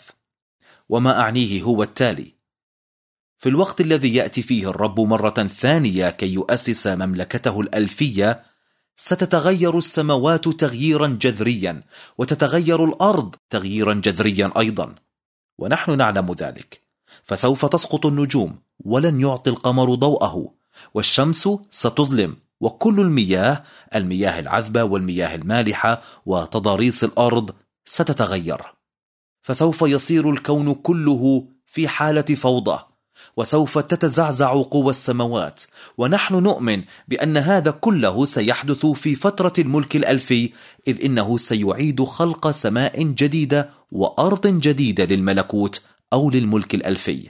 S2: وما أعنيه هو التالي: في الوقت الذي يأتي فيه الرب مرة ثانية كي يؤسس مملكته الألفية، ستتغير السماوات تغييرا جذريا، وتتغير الأرض تغييرا جذريا أيضا، ونحن نعلم ذلك. فسوف تسقط النجوم ولن يعطي القمر ضوءه، والشمس ستظلم، وكل المياه، المياه العذبة والمياه المالحة وتضاريس الأرض ستتغير. فسوف يصير الكون كله في حالة فوضى، وسوف تتزعزع قوى السماوات. ونحن نؤمن بأن هذا كله سيحدث في فترة الملك الألفي، إذ إنه سيعيد خلق سماء جديدة وأرض جديدة للملكوت أو للملك الألفي.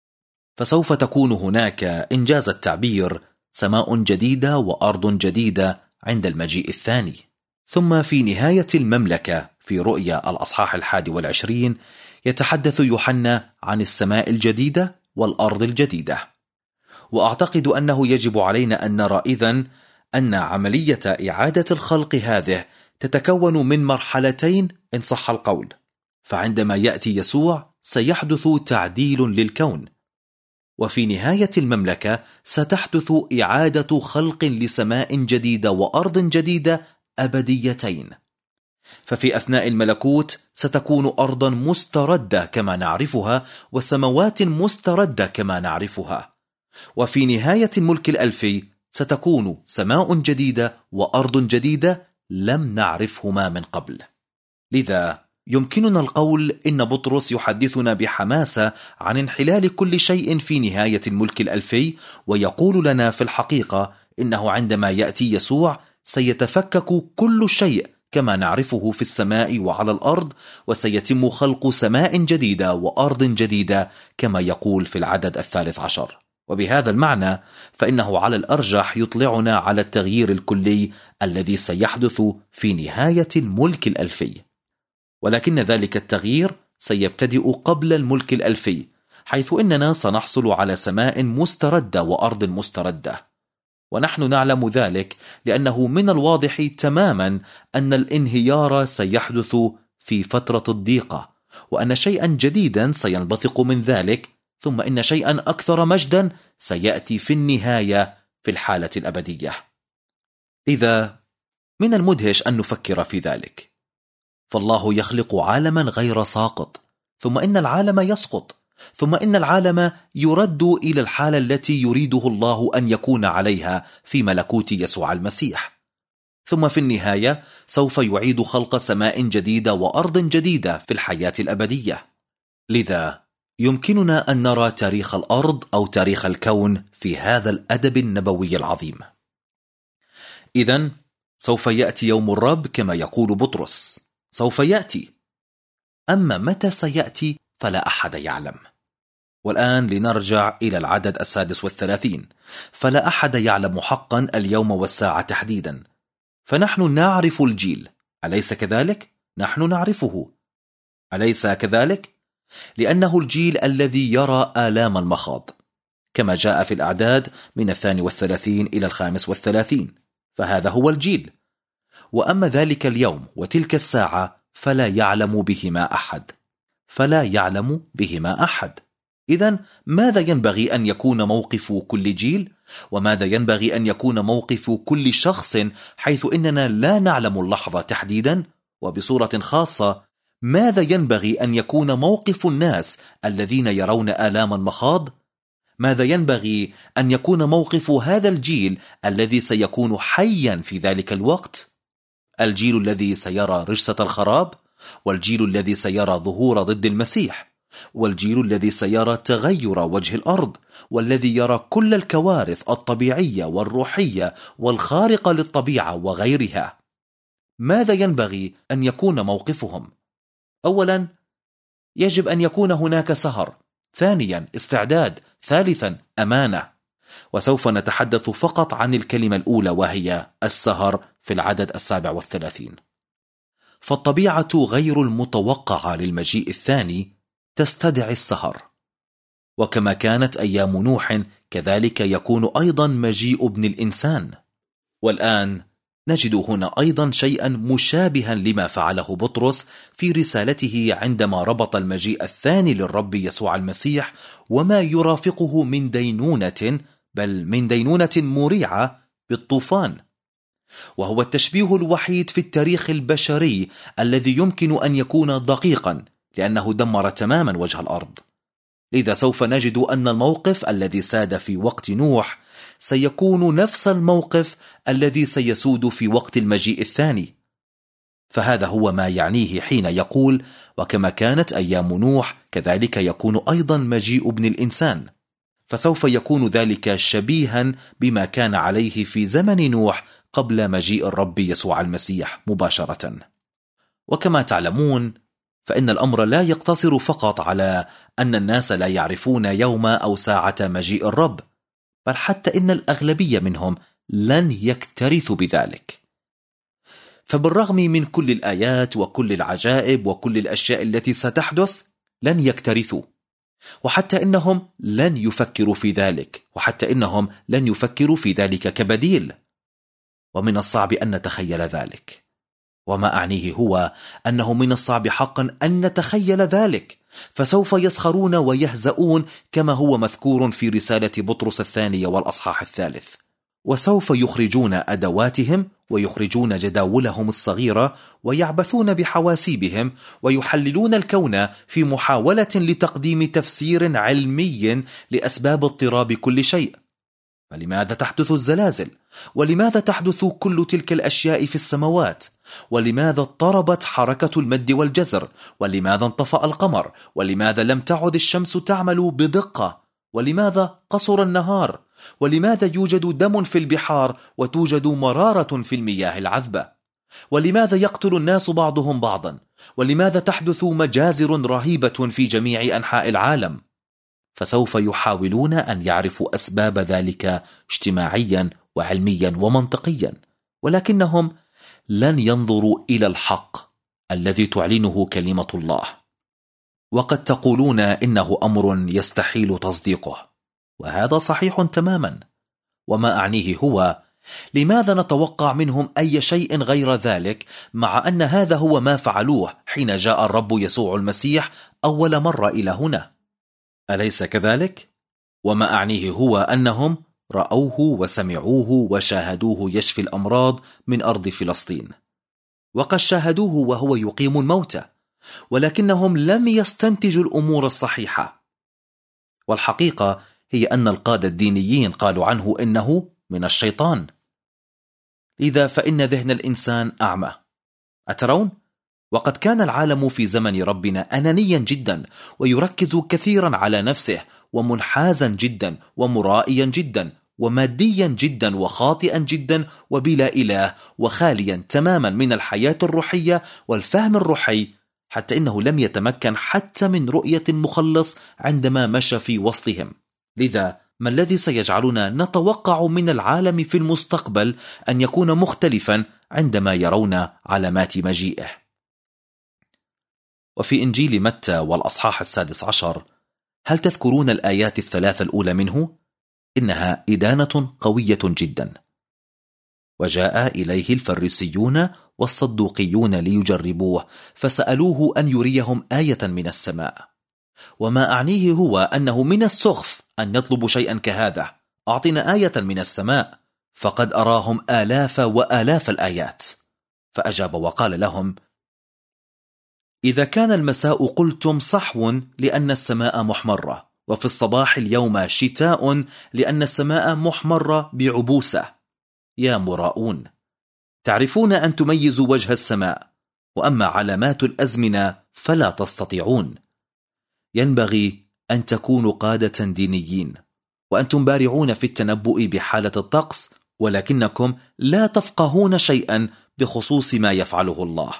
S2: فسوف تكون هناك، إنجاز التعبير، سماء جديدة وأرض جديدة عند المجيء الثاني. ثم في نهاية المملكة في رؤيا الأصحاح الحادي والعشرين يتحدث يوحنا عن السماء الجديدة والأرض الجديدة. وأعتقد أنه يجب علينا أن نرى إذن أن عملية إعادة الخلق هذه تتكون من مرحلتين إن صح القول. فعندما يأتي يسوع سيحدث تعديل للكون، وفي نهاية المملكة ستحدث إعادة خلق لسماء جديدة وأرض جديدة أبديتين. ففي أثناء الملكوت ستكون أرضا مستردة كما نعرفها، وسماوات مستردة كما نعرفها. وفي نهاية الملك الألفي ستكون سماء جديدة وأرض جديدة لم نعرفهما من قبل. لذا يمكننا القول إن بطرس يحدثنا بحماسة عن انحلال كل شيء في نهاية الملك الألفي، ويقول لنا في الحقيقة إنه عندما يأتي يسوع سيتفكك كل شيء كما نعرفه في السماء وعلى الأرض، وسيتم خلق سماء جديدة وأرض جديدة كما يقول في العدد الثالث عشر. وبهذا المعنى فإنه على الأرجح يطلعنا على التغيير الكلي الذي سيحدث في نهاية الملك الألفي، ولكن ذلك التغيير سيبتدئ قبل الملك الألفي، حيث إننا سنحصل على سماء مستردة وأرض مستردة. ونحن نعلم ذلك لأنه من الواضح تماما أن الانهيار سيحدث في فترة الضيقة، وأن شيئا جديدا سينبثق من ذلك، ثم إن شيئا أكثر مجدا سيأتي في النهاية في الحالة الأبدية. إذا من المدهش أن نفكر في ذلك، فالله يخلق عالما غير ساقط، ثم إن العالم يسقط، ثم إن العالم يرد إلى الحالة التي يريده الله أن يكون عليها في ملكوت يسوع المسيح، ثم في النهاية سوف يعيد خلق سماء جديدة وأرض جديدة في الحياة الأبدية. لذا يمكننا أن نرى تاريخ الأرض أو تاريخ الكون في هذا الأدب النبوي العظيم. إذن سوف يأتي يوم الرب كما يقول بطرس، سوف يأتي، أما متى سيأتي فلا أحد يعلم. والآن لنرجع إلى العدد السادس والثلاثين، فلا أحد يعلم حقا اليوم والساعة تحديدا، فنحن نعرف الجيل، أليس كذلك؟ نحن نعرفه، أليس كذلك؟ لأنه الجيل الذي يرى آلام المخاض، كما جاء في الأعداد من الثاني والثلاثين إلى الخامس والثلاثين، فهذا هو الجيل. وأما ذلك اليوم وتلك الساعة فلا يعلم بهما أحد، فلا يعلم بهما أحد. إذن ماذا ينبغي أن يكون موقف كل جيل؟ وماذا ينبغي أن يكون موقف كل شخص، حيث إننا لا نعلم اللحظة تحديدا؟ وبصورة خاصة ماذا ينبغي أن يكون موقف الناس الذين يرون آلام المخاض؟ ماذا ينبغي أن يكون موقف هذا الجيل الذي سيكون حيا في ذلك الوقت؟ الجيل الذي سيرى رجسة الخراب، والجيل الذي سيرى ظهور ضد المسيح، والجيل الذي سيرى تغير وجه الأرض، والذي يرى كل الكوارث الطبيعية والروحية والخارقة للطبيعة وغيرها. ماذا ينبغي أن يكون موقفهم؟ أولا يجب أن يكون هناك سهر، ثانيا استعداد، ثالثا أمانة. وسوف نتحدث فقط عن الكلمة الأولى وهي السهر في العدد السابع والثلاثين. فالطبيعة غير المتوقعة للمجيء الثاني تستدعي السهر، وكما كانت أيام نوح كذلك يكون أيضا مجيء ابن الإنسان. والآن نجد هنا أيضا شيئا مشابها لما فعله بطرس في رسالته عندما ربط المجيء الثاني للرب يسوع المسيح وما يرافقه من دينونة، بل من دينونة مريعة، بالطوفان، وهو التشبيه الوحيد في التاريخ البشري الذي يمكن أن يكون دقيقا، لأنه دمر تماما وجه الأرض. لذا سوف نجد أن الموقف الذي ساد في وقت نوح سيكون نفس الموقف الذي سيسود في وقت المجيء الثاني. فهذا هو ما يعنيه حين يقول وكما كانت أيام نوح كذلك يكون أيضا مجيء ابن الإنسان، فسوف يكون ذلك شبيها بما كان عليه في زمن نوح قبل مجيء الرب يسوع المسيح مباشرة. وكما تعلمون فإن الأمر لا يقتصر فقط على أن الناس لا يعرفون يوم أو ساعة مجيء الرب، بل حتى إن الأغلبية منهم لن يكترثوا بذلك. فبالرغم من كل الآيات وكل العجائب وكل الأشياء التي ستحدث لن يكترثوا، وحتى إنهم لن يفكروا في ذلك، وحتى إنهم لن يفكروا في ذلك كبديل. ومن الصعب أن نتخيل ذلك، وما أعنيه هو أنه من الصعب حقا أن نتخيل ذلك، فسوف يسخرون ويهزؤون كما هو مذكور في رسالة بطرس الثانية والأصحاح الثالث، وسوف يخرجون أدواتهم ويخرجون جداولهم الصغيرة ويعبثون بحواسيبهم ويحللون الكون في محاولة لتقديم تفسير علمي لأسباب اضطراب كل شيء. فلماذا تحدث الزلازل؟ ولماذا تحدث كل تلك الأشياء في السماوات؟ ولماذا اضطربت حركة المد والجزر؟ ولماذا انطفأ القمر؟ ولماذا لم تعد الشمس تعمل بدقة؟ ولماذا قصر النهار؟ ولماذا يوجد دم في البحار وتوجد مرارة في المياه العذبة؟ ولماذا يقتل الناس بعضهم بعضا؟ ولماذا تحدث مجازر رهيبة في جميع أنحاء العالم؟ فسوف يحاولون أن يعرفوا أسباب ذلك اجتماعيا وعلميا ومنطقيا، ولكنهم لن ينظروا إلى الحق الذي تعلنه كلمة الله. وقد تقولون إنه أمر يستحيل تصديقه، وهذا صحيح تماما. وما أعنيه هو: لماذا نتوقع منهم أي شيء غير ذلك، مع أن هذا هو ما فعلوه حين جاء الرب يسوع المسيح أول مرة إلى هنا؟ أليس كذلك؟ وما أعنيه هو أنهم رأوه وسمعوه وشاهدوه يشفي الأمراض من أرض فلسطين، وقد شاهدوه وهو يقيم الموتى، ولكنهم لم يستنتجوا الأمور الصحيحة. والحقيقة هي أن القادة الدينيين قالوا عنه إنه من الشيطان. لذا فإن ذهن الإنسان أعمى. أترون؟ وقد كان العالم في زمن ربنا أنانيا جدا، ويركز كثيرا على نفسه، ومنحازا جدا، ومرائيا جدا، وماديا جدا، وخاطئا جدا، وبلا إله، وخاليا تماما من الحياة الروحية والفهم الروحي، حتى إنه لم يتمكن حتى من رؤية المخلص عندما مشى في وسطهم. لذا ما الذي سيجعلنا نتوقع من العالم في المستقبل أن يكون مختلفا عندما يرون علامات مجيئه؟ وفي إنجيل متى والأصحاح السادس عشر، هل تذكرون الآيات الثلاث الأولى منه؟ إنها إدانة قوية جدا. وجاء إليه الفريسيون والصدوقيون ليجربوه، فسألوه أن يريهم آية من السماء. وما أعنيه هو أنه من السخف أن يطلب شيئا كهذا: أعطنا آية من السماء، فقد أراهم آلاف وآلاف الآيات. فأجاب وقال لهم: إذا كان المساء قلتم صحو لأن السماء محمرة، وفي الصباح اليوم شتاء لأن السماء محمرة بعبوسة. يا مراؤون، تعرفون أن تميزوا وجه السماء، وأما علامات الأزمنة فلا تستطيعون. ينبغي أن تكونوا قادة دينيين، وأنتم بارعون في التنبؤ بحالة الطقس، ولكنكم لا تفقهون شيئا بخصوص ما يفعله الله.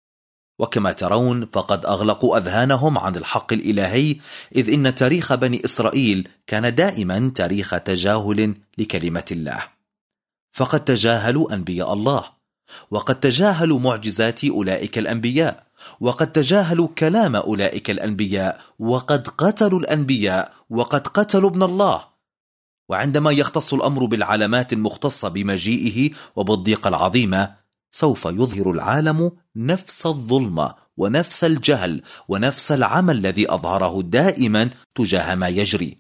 S2: وكما ترون فقد أغلقوا أذهانهم عن الحق الإلهي، إذ إن تاريخ بني إسرائيل كان دائما تاريخ تجاهل لكلمة الله. فقد تجاهلوا أنبياء الله، وقد تجاهلوا معجزات أولئك الأنبياء، وقد تجاهلوا كلام أولئك الأنبياء، وقد قتلوا الأنبياء، وقد قتلوا ابن الله. وعندما يختص الأمر بالعلامات المختصة بمجيئه وبالضيقة العظيمة، سوف يظهر العالم نفس الظلمة ونفس الجهل ونفس العمى الذي أظهره دائما تجاه ما يجري،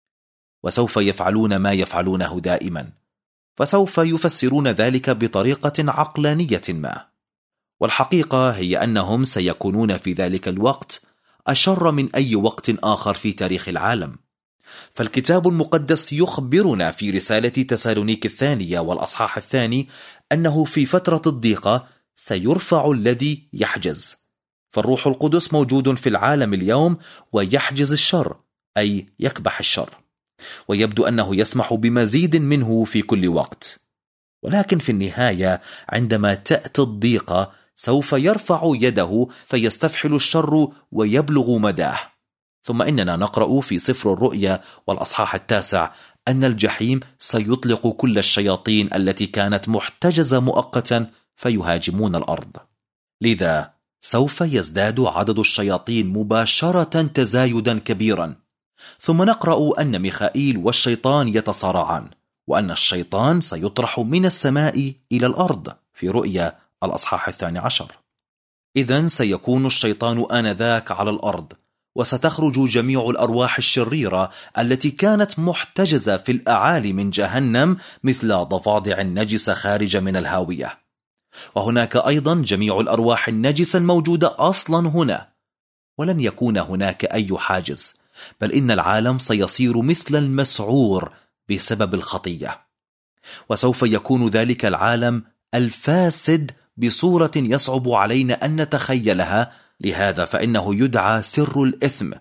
S2: وسوف يفعلون ما يفعلونه دائما، فسوف يفسرون ذلك بطريقة عقلانية ما. والحقيقة هي أنهم سيكونون في ذلك الوقت أشر من أي وقت آخر في تاريخ العالم. فالكتاب المقدس يخبرنا في رسالة تسالونيك الثانية والأصحاح الثاني أنه في فترة الضيقة سيرفع الذي يحجز. فالروح القدس موجود في العالم اليوم ويحجز الشر، أي يكبح الشر، ويبدو أنه يسمح بمزيد منه في كل وقت. ولكن في النهاية عندما تأتي الضيقة سوف يرفع يده فيستفحل الشر ويبلغ مداه. ثم إننا نقرأ في سفر الرؤيا والأصحاح التاسع أن الجحيم سيطلق كل الشياطين التي كانت محتجزة مؤقتا فيهاجمون الأرض. لذا سوف يزداد عدد الشياطين مباشرة تزايدا كبيرا. ثم نقرأ أن ميخائيل والشيطان يتصارعان، وأن الشيطان سيطرح من السماء إلى الأرض في رؤيا الأصحاح الثاني عشر. إذن سيكون الشيطان آنذاك على الأرض، وستخرج جميع الأرواح الشريرة التي كانت محتجزة في الأعالي من جهنم مثل ضفادع النجسة خارجة من الهاوية. وهناك أيضا جميع الأرواح النجسة الموجودة أصلا هنا، ولن يكون هناك أي حاجز، بل إن العالم سيصير مثل المسعور بسبب الخطية، وسوف يكون ذلك العالم الفاسد بصورة يصعب علينا أن نتخيلها. لهذا فإنه يدعى سر الإثم،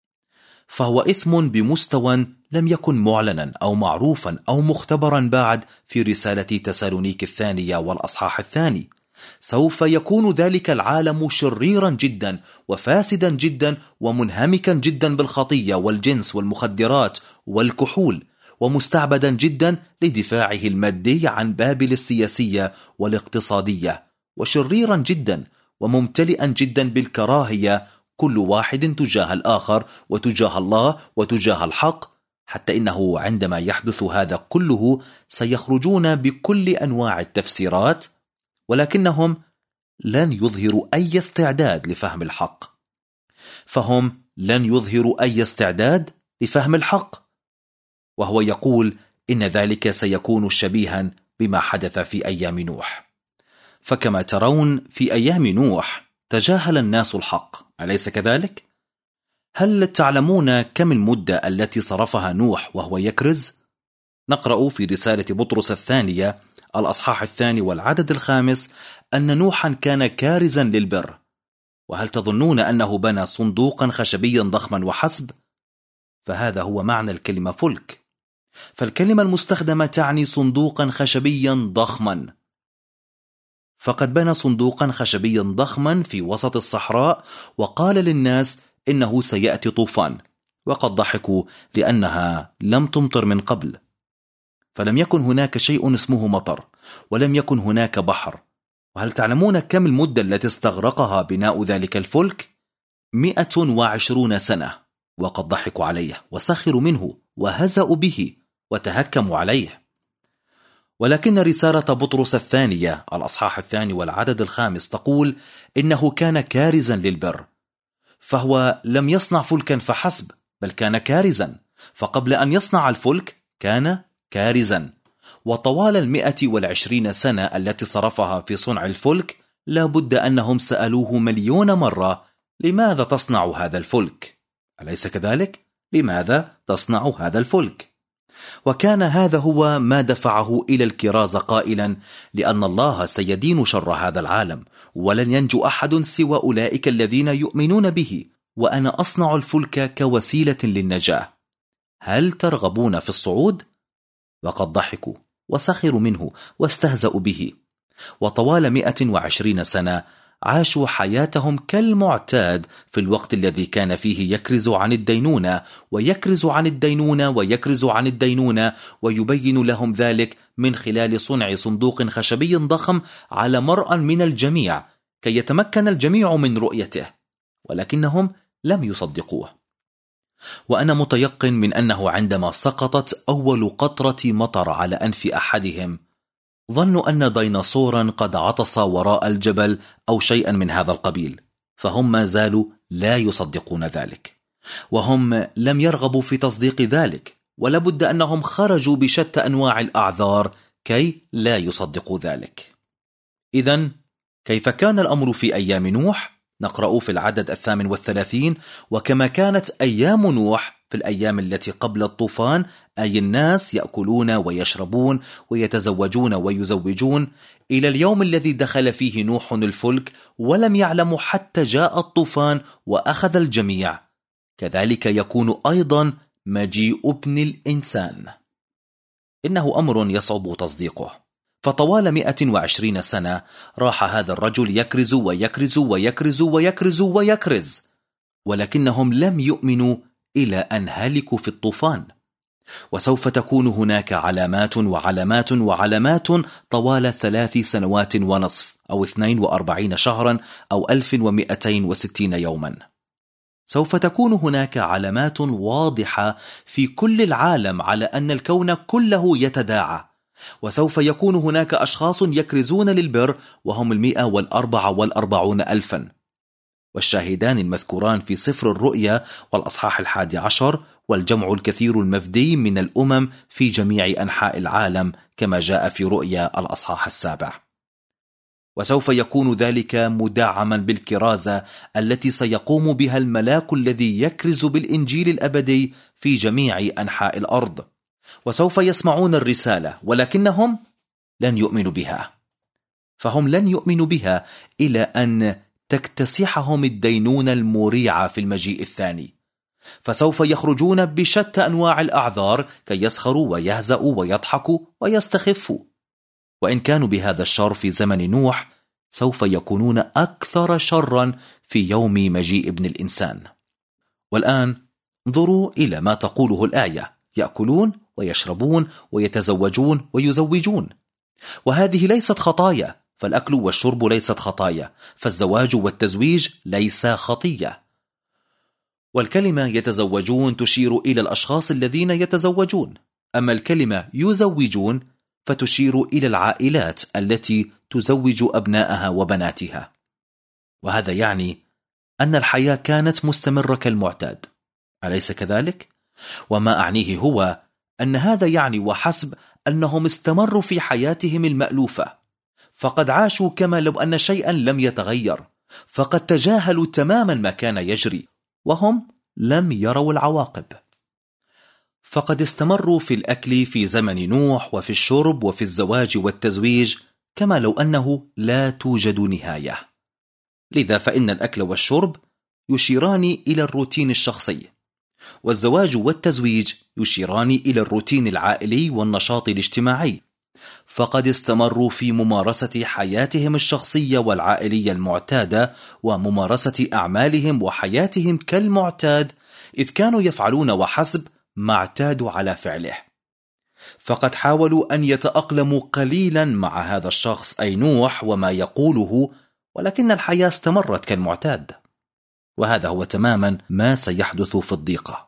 S2: فهو إثم بمستوى لم يكن معلنا أو معروفا أو مختبرا بعد في رسالة تسالونيك الثانية والأصحاح الثاني، سوف يكون ذلك العالم شريرا جدا وفاسدا جدا ومنهمكا جدا بالخطية والجنس والمخدرات والكحول، ومستعبدا جدا لدفاعه المادي عن بابل السياسية والاقتصادية، وشريرا جدا وممتلئا جدا بالكراهية، كل واحد تجاه الآخر وتجاه الله وتجاه الحق، حتى إنه عندما يحدث هذا كله سيخرجون بكل أنواع التفسيرات، ولكنهم لن يظهروا أي استعداد لفهم الحق. فهم لن يظهروا أي استعداد لفهم الحق. وهو يقول إن ذلك سيكون شبيها بما حدث في أيام نوح. فكما ترون في أيام نوح تجاهل الناس الحق، أليس كذلك؟ هل تعلمون كم المدة التي صرفها نوح وهو يكرز؟ نقرأ في رسالة بطرس الثانية الأصحاح الثاني والعدد الخامس أن نوحا كان كارزا للبر. وهل تظنون أنه بنى صندوقا خشبيا ضخما وحسب؟ فهذا هو معنى الكلمة فلك. فالكلمة المستخدمة تعني صندوقا خشبيا ضخما. فقد بنى صندوقا خشبيا ضخما في وسط الصحراء وقال للناس إنه سيأتي طوفان، وقد ضحكوا لأنها لم تمطر من قبل. فلم يكن هناك شيء اسمه مطر، ولم يكن هناك بحر. وهل تعلمون كم المدة التي استغرقها بناء ذلك الفلك؟ مئة وعشرون سنة. وقد ضحكوا عليه وسخروا منه وهزأوا به وتهكموا عليه. ولكن رسالة بطرس الثانية الأصحاح الثاني والعدد الخامس تقول إنه كان كارزا للبر. فهو لم يصنع فلكا فحسب، بل كان كارزا. فقبل أن يصنع الفلك كان كارزا. وطوال المئة والعشرين سنة التي صرفها في صنع الفلك لا بد أنهم سألوه مليون مرة: لماذا تصنع هذا الفلك؟ أليس كذلك؟ لماذا تصنع هذا الفلك؟ وكان هذا هو ما دفعه إلى الكراز قائلا: لأن الله سيدين شر هذا العالم، ولن ينجو أحد سوى أولئك الذين يؤمنون به، وأنا أصنع الفلك كوسيلة للنجاة. هل ترغبون في الصعود؟ وقد ضحكوا وسخروا منه واستهزأوا به. وطوال مئة وعشرين سنة عاشوا حياتهم كالمعتاد في الوقت الذي كان فيه يكرز عن الدينونة ويكرز عن الدينونة ويكرز عن الدينونة، ويبين لهم ذلك من خلال صنع صندوق خشبي ضخم على مرأى من الجميع كي يتمكن الجميع من رؤيته، ولكنهم لم يصدقوه. وأنا متيقن من أنه عندما سقطت أول قطرة مطر على أنف أحدهم ظنوا أن ديناصورا قد عطس وراء الجبل أو شيئا من هذا القبيل، فهم ما زالوا لا يصدقون ذلك، وهم لم يرغبوا في تصديق ذلك، ولابد أنهم خرجوا بشتى أنواع الأعذار كي لا يصدقوا ذلك. إذن كيف كان الأمر في أيام نوح؟ نقرأ في العدد الثامن والثلاثين: وكما كانت أيام نوح في الأيام التي قبل الطوفان، أي الناس يأكلون ويشربون ويتزوجون ويزوجون إلى اليوم الذي دخل فيه نوح الفلك ولم يعلموا حتى جاء الطوفان وأخذ الجميع، كذلك يكون أيضا مجيء ابن الإنسان. إنه أمر يصعب تصديقه. فطوال مئة وعشرين سنة راح هذا الرجل يكرز ويكرز ويكرز ويكرز ويكرز، ولكنهم لم يؤمنوا إلى أن هلكوا في الطوفان. وسوف تكون هناك علامات وعلامات وعلامات طوال ثلاث سنوات ونصف أو اثنين وأربعين شهرا أو ألف ومئتين وستين يوما. سوف تكون هناك علامات واضحة في كل العالم على أن الكون كله يتداعى، وسوف يكون هناك أشخاص يكرزون للبر وهم المئة والأربعة والأربعون ألفا. والشاهدان المذكوران في سفر الرؤيا والأصحاح الحادي عشر والجمع الكثير المفدي من الأمم في جميع أنحاء العالم كما جاء في رؤيا الأصحاح السابع. وسوف يكون ذلك مدعما بالكرازة التي سيقوم بها الملاك الذي يكرز بالإنجيل الأبدي في جميع أنحاء الأرض. وسوف يسمعون الرسالة ولكنهم لن يؤمنوا بها، فهم لن يؤمنوا بها إلى أن تكتسحهم الدينونة المريعة في المجيء الثاني. فسوف يخرجون بشتى أنواع الأعذار كي يسخروا ويهزأوا ويضحكوا ويستخفوا. وإن كانوا بهذا الشر في زمن نوح، سوف يكونون أكثر شرا في يوم مجيء ابن الإنسان. والآن انظروا إلى ما تقوله الآية: يأكلون ويشربون ويتزوجون ويزوجون. وهذه ليست خطايا، فالأكل والشرب ليست خطايا، فالزواج والتزويج ليس خطية. والكلمة يتزوجون تشير إلى الأشخاص الذين يتزوجون، أما الكلمة يزوجون فتشير إلى العائلات التي تزوج أبنائها وبناتها. وهذا يعني أن الحياة كانت مستمرة كالمعتاد، أليس كذلك؟ وما أعنيه هو أن هذا يعني وحسب أنهم استمروا في حياتهم المألوفة، فقد عاشوا كما لو أن شيئا لم يتغير، فقد تجاهلوا تماما ما كان يجري وهم لم يروا العواقب. فقد استمروا في الأكل في زمن نوح، وفي الشرب، وفي الزواج والتزويج كما لو أنه لا توجد نهاية. لذا فإن الأكل والشرب يشيران إلى الروتين الشخصي، والزواج والتزويج يشيران إلى الروتين العائلي والنشاط الاجتماعي، فقد استمروا في ممارسة حياتهم الشخصية والعائلية المعتادة، وممارسة أعمالهم وحياتهم كالمعتاد، إذ كانوا يفعلون وحسب ما اعتادوا على فعله. فقد حاولوا أن يتأقلموا قليلا مع هذا الشخص أي نوح وما يقوله، ولكن الحياة استمرت كالمعتاد. وهذا هو تماما ما سيحدث في الضيقة.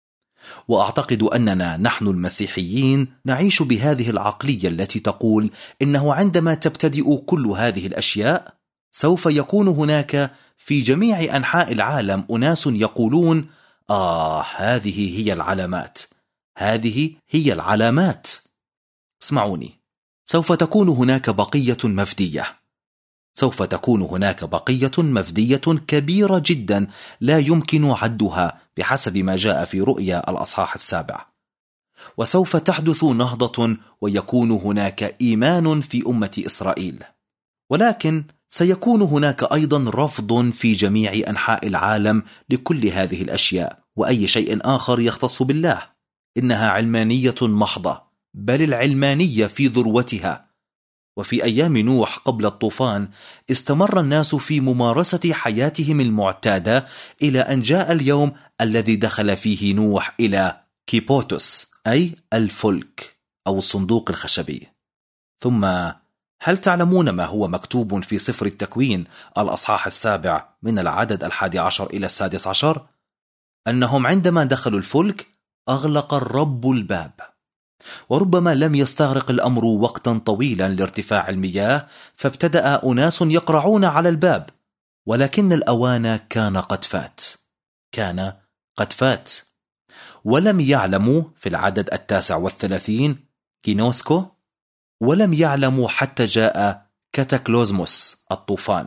S2: وأعتقد أننا نحن المسيحيين نعيش بهذه العقلية التي تقول إنه عندما تبتدئ كل هذه الأشياء سوف يكون هناك في جميع أنحاء العالم أناس يقولون: آه هذه هي العلامات، هذه هي العلامات. اسمعوني، سوف تكون هناك بقية مفدية، سوف تكون هناك بقية مفدية كبيرة جدا لا يمكن عدها بحسب ما جاء في رؤيا الأصحاح السابع. وسوف تحدث نهضة ويكون هناك إيمان في أمة إسرائيل، ولكن سيكون هناك أيضا رفض في جميع أنحاء العالم لكل هذه الأشياء وأي شيء آخر يختص بالله. إنها علمانية محضة، بل العلمانية في ذروتها. وفي أيام نوح قبل الطوفان استمر الناس في ممارسة حياتهم المعتادة إلى أن جاء اليوم الذي دخل فيه نوح إلى كيبوتوس أي الفلك أو الصندوق الخشبي. ثم هل تعلمون ما هو مكتوب في سفر التكوين الأصحاح السابع من العدد الحادي عشر إلى السادس عشر؟ أنهم عندما دخلوا الفلك أغلق الرب الباب، وربما لم يستغرق الأمر وقتا طويلا لارتفاع المياه، فابتدأ أناس يقرعون على الباب، ولكن الأوان كان قد فات، كان قد فات. ولم يعلموا في العدد التاسع والثلاثين كينوسكو، ولم يعلموا حتى جاء كاتاكلوزموس الطوفان،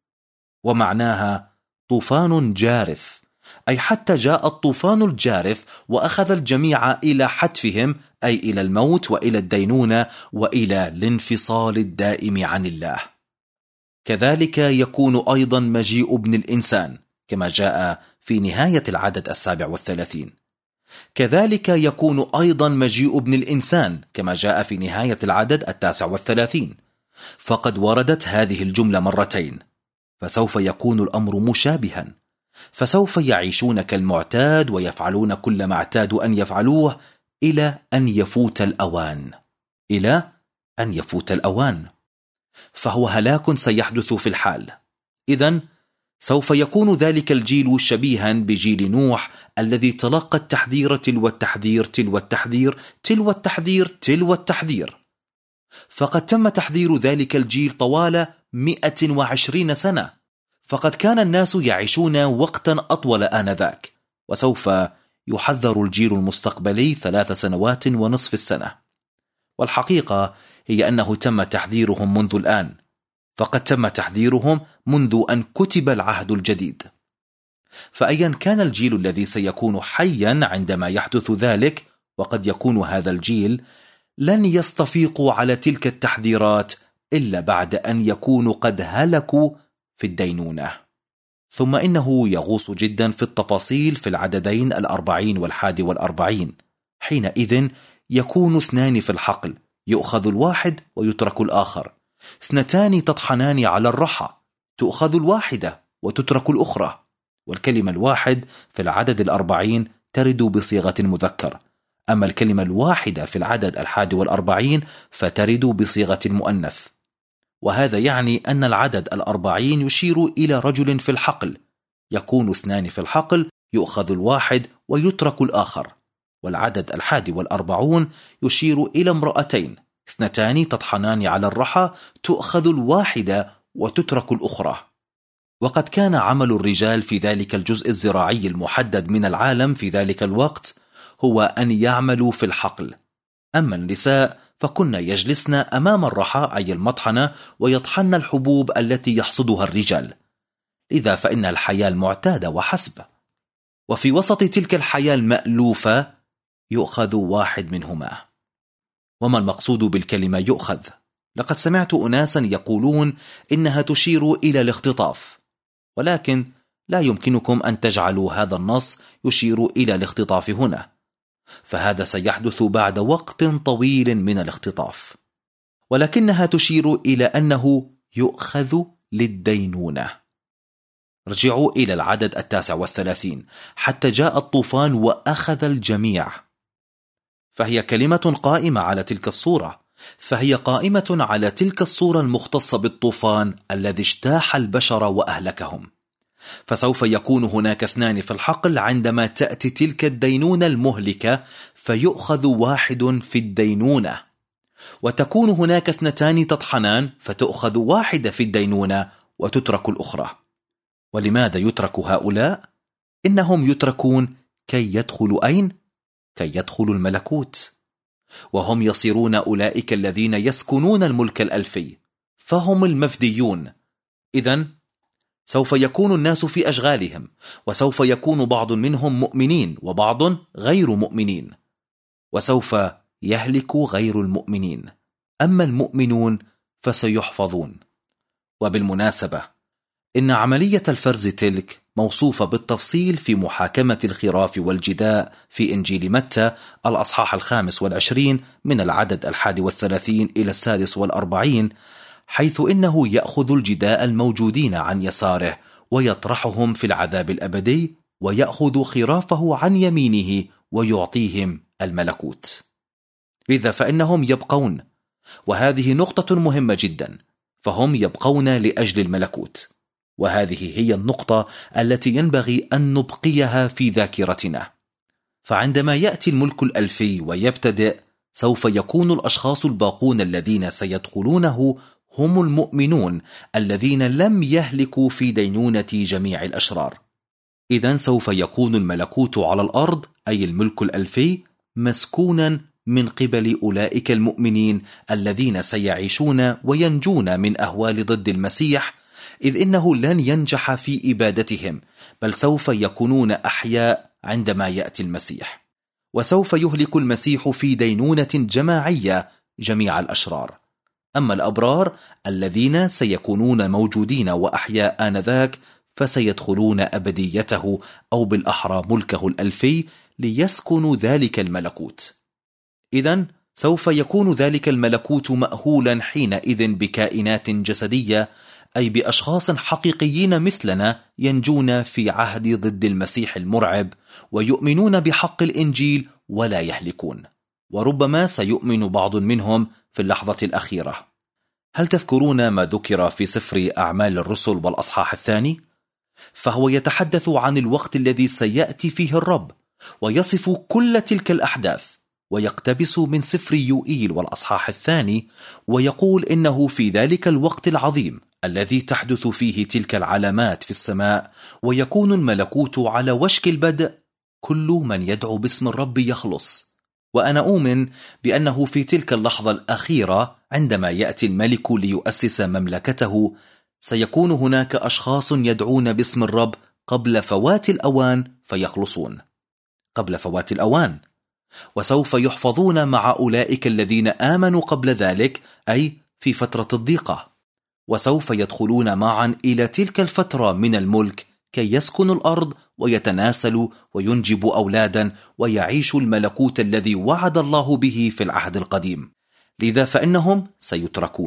S2: ومعناها طوفان جارف، أي حتى جاء الطوفان الجارف وأخذ الجميع إلى حتفهم، أي إلى الموت وإلى الدينونة وإلى الانفصال الدائم عن الله. كذلك يكون أيضا مجيء ابن الإنسان كما جاء في نهاية العدد السابع والثلاثين. كذلك يكون أيضا مجيء ابن الإنسان كما جاء في نهاية العدد التاسع والثلاثين. فقد وردت هذه الجملة مرتين، فسوف يكون الأمر مشابها، فسوف يعيشون كالمعتاد ويفعلون كل ما اعتادوا أن يفعلوه إلى أن يفوت الأوان، إلى أن يفوت الأوان، فهو هلاك سيحدث في الحال. إذن سوف يكون ذلك الجيل شبيها بجيل نوح الذي تلقى التحذير تلو التحذير تلو التحذير تلو التحذير تلو التحذير. فقد تم تحذير ذلك الجيل طوال مئة وعشرين سنة، فقد كان الناس يعيشون وقتا أطول آنذاك، وسوف يحذر الجيل المستقبلي ثلاث سنوات ونصف السنة. والحقيقة هي أنه تم تحذيرهم منذ الآن، فقد تم تحذيرهم منذ أن كتب العهد الجديد. فأيا كان الجيل الذي سيكون حيا عندما يحدث ذلك، وقد يكون هذا الجيل، لن يستفيقوا على تلك التحذيرات إلا بعد أن يكونوا قد هلكوا في الدينونة. ثم إنه يغوص جدا في التفاصيل في العددين الأربعين والحادي والأربعين. حينئذ يكون اثنان في الحقل، يؤخذ الواحد ويترك الآخر، اثنتان تطحنان على الرحى، تؤخذ الواحدة وتترك الأخرى. والكلمة الواحد في العدد الأربعين ترد بصيغة المذكر، أما الكلمة الواحدة في العدد الحادي والأربعين فترد بصيغة المؤنث. وهذا يعني أن العدد الأربعين يشير إلى رجل في الحقل، يكون اثنان في الحقل، يؤخذ الواحد ويترك الآخر. والعدد الحادي والأربعون يشير إلى امرأتين، اثنتان تطحنان على الرحى، تؤخذ الواحدة وتترك الأخرى. وقد كان عمل الرجال في ذلك الجزء الزراعي المحدد من العالم في ذلك الوقت هو أن يعملوا في الحقل، أما النساء فكن يجلسن أمام الرحى أي المطحنة ويطحن الحبوب التي يحصدها الرجال. لذا فإن الحياة المعتادة وحسب. وفي وسط تلك الحياة المألوفة يؤخذ واحد منهما. وما المقصود بالكلمة يؤخذ؟ لقد سمعت أناسا يقولون إنها تشير إلى الاختطاف، ولكن لا يمكنكم أن تجعلوا هذا النص يشير إلى الاختطاف هنا، فهذا سيحدث بعد وقت طويل من الاختطاف، ولكنها تشير إلى أنه يؤخذ للدينونة. رجعوا إلى العدد التاسع والثلاثين: حتى جاء الطوفان وأخذ الجميع. فهي كلمة قائمة على تلك الصورة، فهي قائمة على تلك الصورة المختصة بالطوفان الذي اجتاح البشر وأهلكهم. فسوف يكون هناك اثنان في الحقل عندما تأتي تلك الدينونة المهلكة، فيؤخذ واحد في الدينونة، وتكون هناك اثنتان تطحنان، فتؤخذ واحدة في الدينونة وتترك الأخرى. ولماذا يترك هؤلاء؟ إنهم يتركون كي يدخلوا أين؟ كي يدخلوا الملكوت، وهم يصيرون أولئك الذين يسكنون الملك الألفي، فهم المفديون. إذن سوف يكون الناس في أشغالهم، وسوف يكون بعض منهم مؤمنين وبعض غير مؤمنين، وسوف يهلك غير المؤمنين، أما المؤمنون فسيحفظون. وبالمناسبة إن عملية الفرز تلك موصوفة بالتفصيل في محاكمة الخراف والجداء في إنجيل متى الأصحاح الخامس والعشرين من العدد الحادي والثلاثين إلى السادس والأربعين، حيث إنه يأخذ الجداء الموجودين عن يساره ويطرحهم في العذاب الأبدي، ويأخذ خرافه عن يمينه ويعطيهم الملكوت. لذا فإنهم يبقون، وهذه نقطة مهمة جدا، فهم يبقون لأجل الملكوت، وهذه هي النقطة التي ينبغي أن نبقيها في ذاكرتنا. فعندما يأتي الملك الألفي ويبتدئ، سوف يكون الأشخاص الباقون الذين سيدخلونه هم المؤمنون الذين لم يهلكوا في دينونة جميع الأشرار. إذن سوف يكون الملكوت على الأرض أي الملك الألفي مسكونا من قبل أولئك المؤمنين الذين سيعيشون وينجون من أهوال ضد المسيح، إذ إنه لن ينجح في إبادتهم، بل سوف يكونون أحياء عندما يأتي المسيح، وسوف يهلك المسيح في دينونة جماعية جميع الأشرار. أما الأبرار الذين سيكونون موجودين وأحياء آنذاك فسيدخلون أبديته، أو بالأحرى ملكه الألفي، ليسكنوا ذلك الملكوت. إذن سوف يكون ذلك الملكوت مأهولا حينئذ بكائنات جسدية، أي بأشخاص حقيقيين مثلنا ينجون في عهد ضد المسيح المرعب، ويؤمنون بحق الإنجيل ولا يهلكون، وربما سيؤمن بعض منهم في اللحظة الأخيرة. هل تذكرون ما ذكر في سفر أعمال الرسل والأصحاح الثاني؟ فهو يتحدث عن الوقت الذي سيأتي فيه الرب، ويصف كل تلك الأحداث، ويقتبس من سفر يوئيل والأصحاح الثاني، ويقول إنه في ذلك الوقت العظيم الذي تحدث فيه تلك العلامات في السماء، ويكون الملكوت على وشك البدء، كل من يدعو باسم الرب يخلص. وأنا أؤمن بأنه في تلك اللحظة الأخيرة عندما يأتي الملك ليؤسس مملكته، سيكون هناك أشخاص يدعون باسم الرب قبل فوات الأوان فيخلصون قبل فوات الأوان، وسوف يحفظون مع أولئك الذين آمنوا قبل ذلك، أي في فترة الضيقة، وسوف يدخلون معا إلى تلك الفترة من الملك كي يسكنوا الأرض ويتناسلوا وينجبوا أولادا ويعيشوا الملكوت الذي وعد الله به في العهد القديم. لذا فإنهم سيتركون،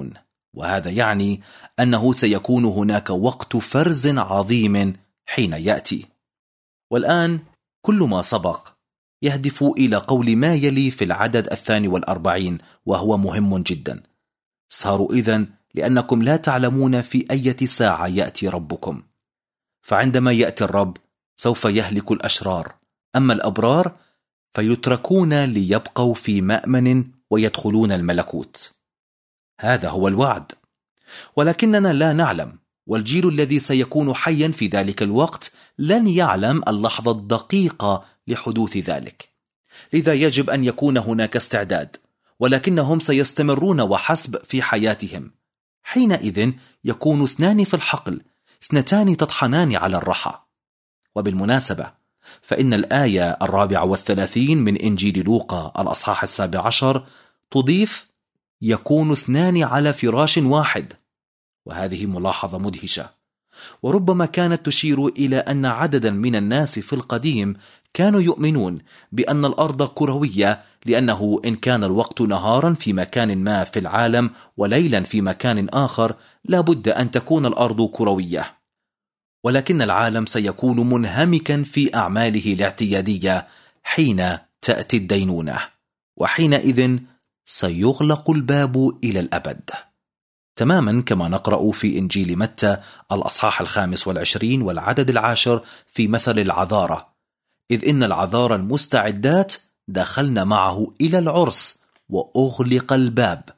S2: وهذا يعني أنه سيكون هناك وقت فرز عظيم حين يأتي. والآن كل ما سبق يهدف إلى قول ما يلي في العدد الثاني والأربعين، وهو مهم جدا: ساروا إذن لأنكم لا تعلمون في أي ساعة يأتي ربكم. فعندما يأتي الرب سوف يهلك الأشرار، أما الأبرار فيتركون ليبقوا في مأمن ويدخلون الملكوت. هذا هو الوعد، ولكننا لا نعلم، والجيل الذي سيكون حيا في ذلك الوقت لن يعلم اللحظة الدقيقة لحدوث ذلك. لذا يجب أن يكون هناك استعداد، ولكنهم سيستمرون وحسب في حياتهم. حينئذ يكون اثنان في الحقل، اثنتان تطحنان على الرحى. وبالمناسبة فإن الآية الرابعة والثلاثين من إنجيل لوقا الأصحاح السابع عشر تضيف: يكون اثنان على فراش واحد، وهذه ملاحظة مدهشة، وربما كانت تشير إلى أن عددا من الناس في القديم كانوا يؤمنون بأن الأرض كروية، لأنه إن كان الوقت نهارا في مكان ما في العالم وليلا في مكان آخر لابد أن تكون الأرض كروية. ولكن العالم سيكون منهمكا في أعماله الاعتيادية حين تأتي الدينونة، وحينئذ سيغلق الباب إلى الأبد، تماما كما نقرأ في إنجيل متى الأصحاح الخامس والعشرين والعدد العاشر في مثل العذارة: إذ إن العذارى المستعدات دخلن معه إلى العرس وأغلق الباب.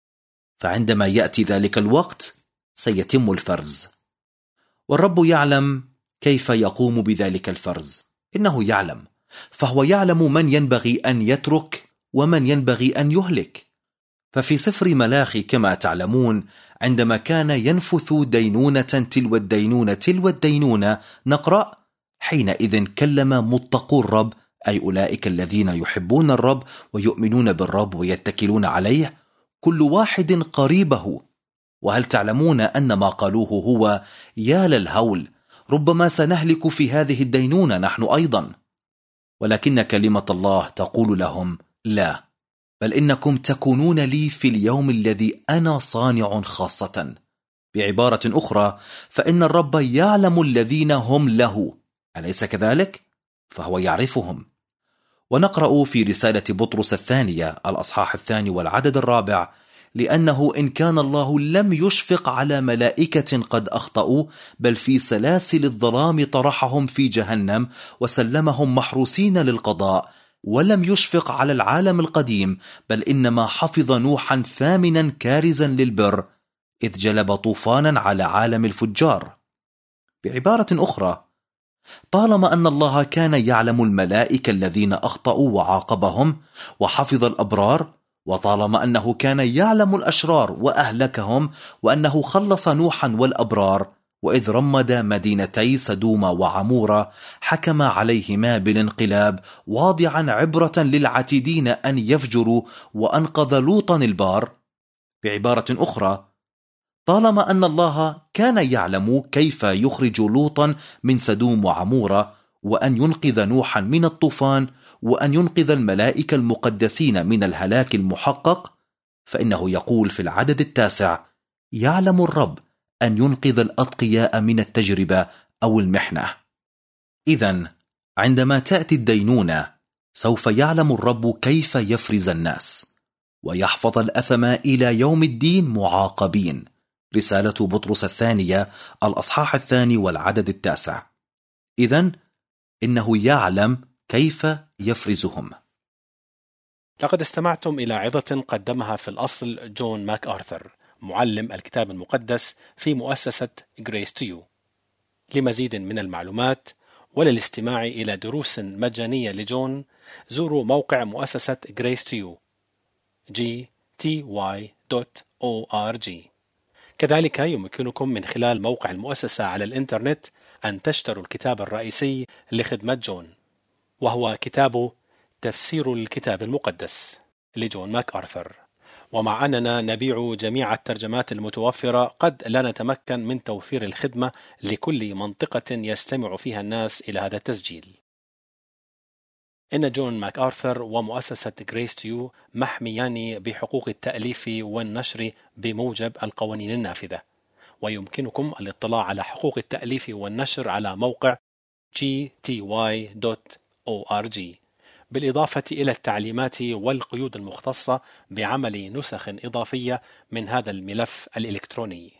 S2: فعندما يأتي ذلك الوقت سيتم الفرز، والرب يعلم كيف يقوم بذلك الفرز. إنه يعلم، فهو يعلم من ينبغي أن يترك ومن ينبغي أن يهلك. ففي سفر ملاخي كما تعلمون عندما كان ينفث دينونة تلو الدينونة تلو الدينونة نقرأ: حينئذ كلم متقو الرب، أي أولئك الذين يحبون الرب ويؤمنون بالرب ويتكلون عليه، كل واحد قريبه. وهل تعلمون أن ما قالوه هو: يا للهول، ربما سنهلك في هذه الدينونة نحن أيضا. ولكن كلمة الله تقول لهم: لا، بل إنكم تكونون لي في اليوم الذي أنا صانع خاصة. بعبارة أخرى فإن الرب يعلم الذين هم له، أليس كذلك؟ فهو يعرفهم. ونقرأ في رسالة بطرس الثانية الأصحاح الثاني والعدد الرابع: لأنه إن كان الله لم يشفق على ملائكة قد أخطأوا، بل في سلاسل الظلام طرحهم في جهنم وسلمهم محروسين للقضاء، ولم يشفق على العالم القديم، بل إنما حفظ نوحا ثامنا كارزا للبر، إذ جلب طوفانا على عالم الفجار. بعبارة أخرى، طالما أن الله كان يعلم الملائكة الذين أخطأوا وعاقبهم وحفظ الأبرار، وطالما أنه كان يعلم الأشرار وأهلكهم، وأنه خلص نوحا والأبرار، وإذ رمد مدينتي سدوم وعمورة حكم عليهما بالانقلاب، واضعا عبرة للعتيدين أن يفجروا، وأنقذ لوطا البار. بعبارة أخرى، طالما أن الله كان يعلم كيف يخرج لوطا من سدوم وعمورة، وأن ينقذ نوحا من الطوفان، وأن ينقذ الملائكة المقدسين من الهلاك المحقق، فإنه يقول في العدد التاسع: يعلم الرب أن ينقذ الأتقياء من التجربة أو المحنة. إذن عندما تأتي الدينونة سوف يعلم الرب كيف يفرز الناس ويحفظ الأثم إلى يوم الدين معاقبين. رسالة بطرس الثانية الأصحاح الثاني والعدد التاسع. إذن إنه يعلم كيف يفرزهم.
S1: لقد استمعتم إلى عظة قدمها في الأصل جون ماك آرثر، معلم الكتاب المقدس في مؤسسة Grace to You. لمزيد من المعلومات وللاستماع إلى دروس مجانية لجون زوروا موقع مؤسسة Grace to You جي تي واي دوت أو آر جي. كذلك يمكنكم من خلال موقع المؤسسة على الإنترنت أن تشتروا الكتاب الرئيسي لخدمة جون، وهو كتاب تفسير الكتاب المقدس لجون ماك آرثر. ومع أننا نبيع جميع الترجمات المتوفرة، قد لا نتمكن من توفير الخدمة لكل منطقة يستمع فيها الناس إلى هذا التسجيل. إن جون ماكآرثر ومؤسسة جريس تيو محميان بحقوق التأليف والنشر بموجب القوانين النافذة، ويمكنكم الاطلاع على حقوق التأليف والنشر على موقع جي تي واي دوت أو آر جي، بالإضافة إلى التعليمات والقيود المختصة بعمل نسخ إضافية من هذا الملف الإلكتروني.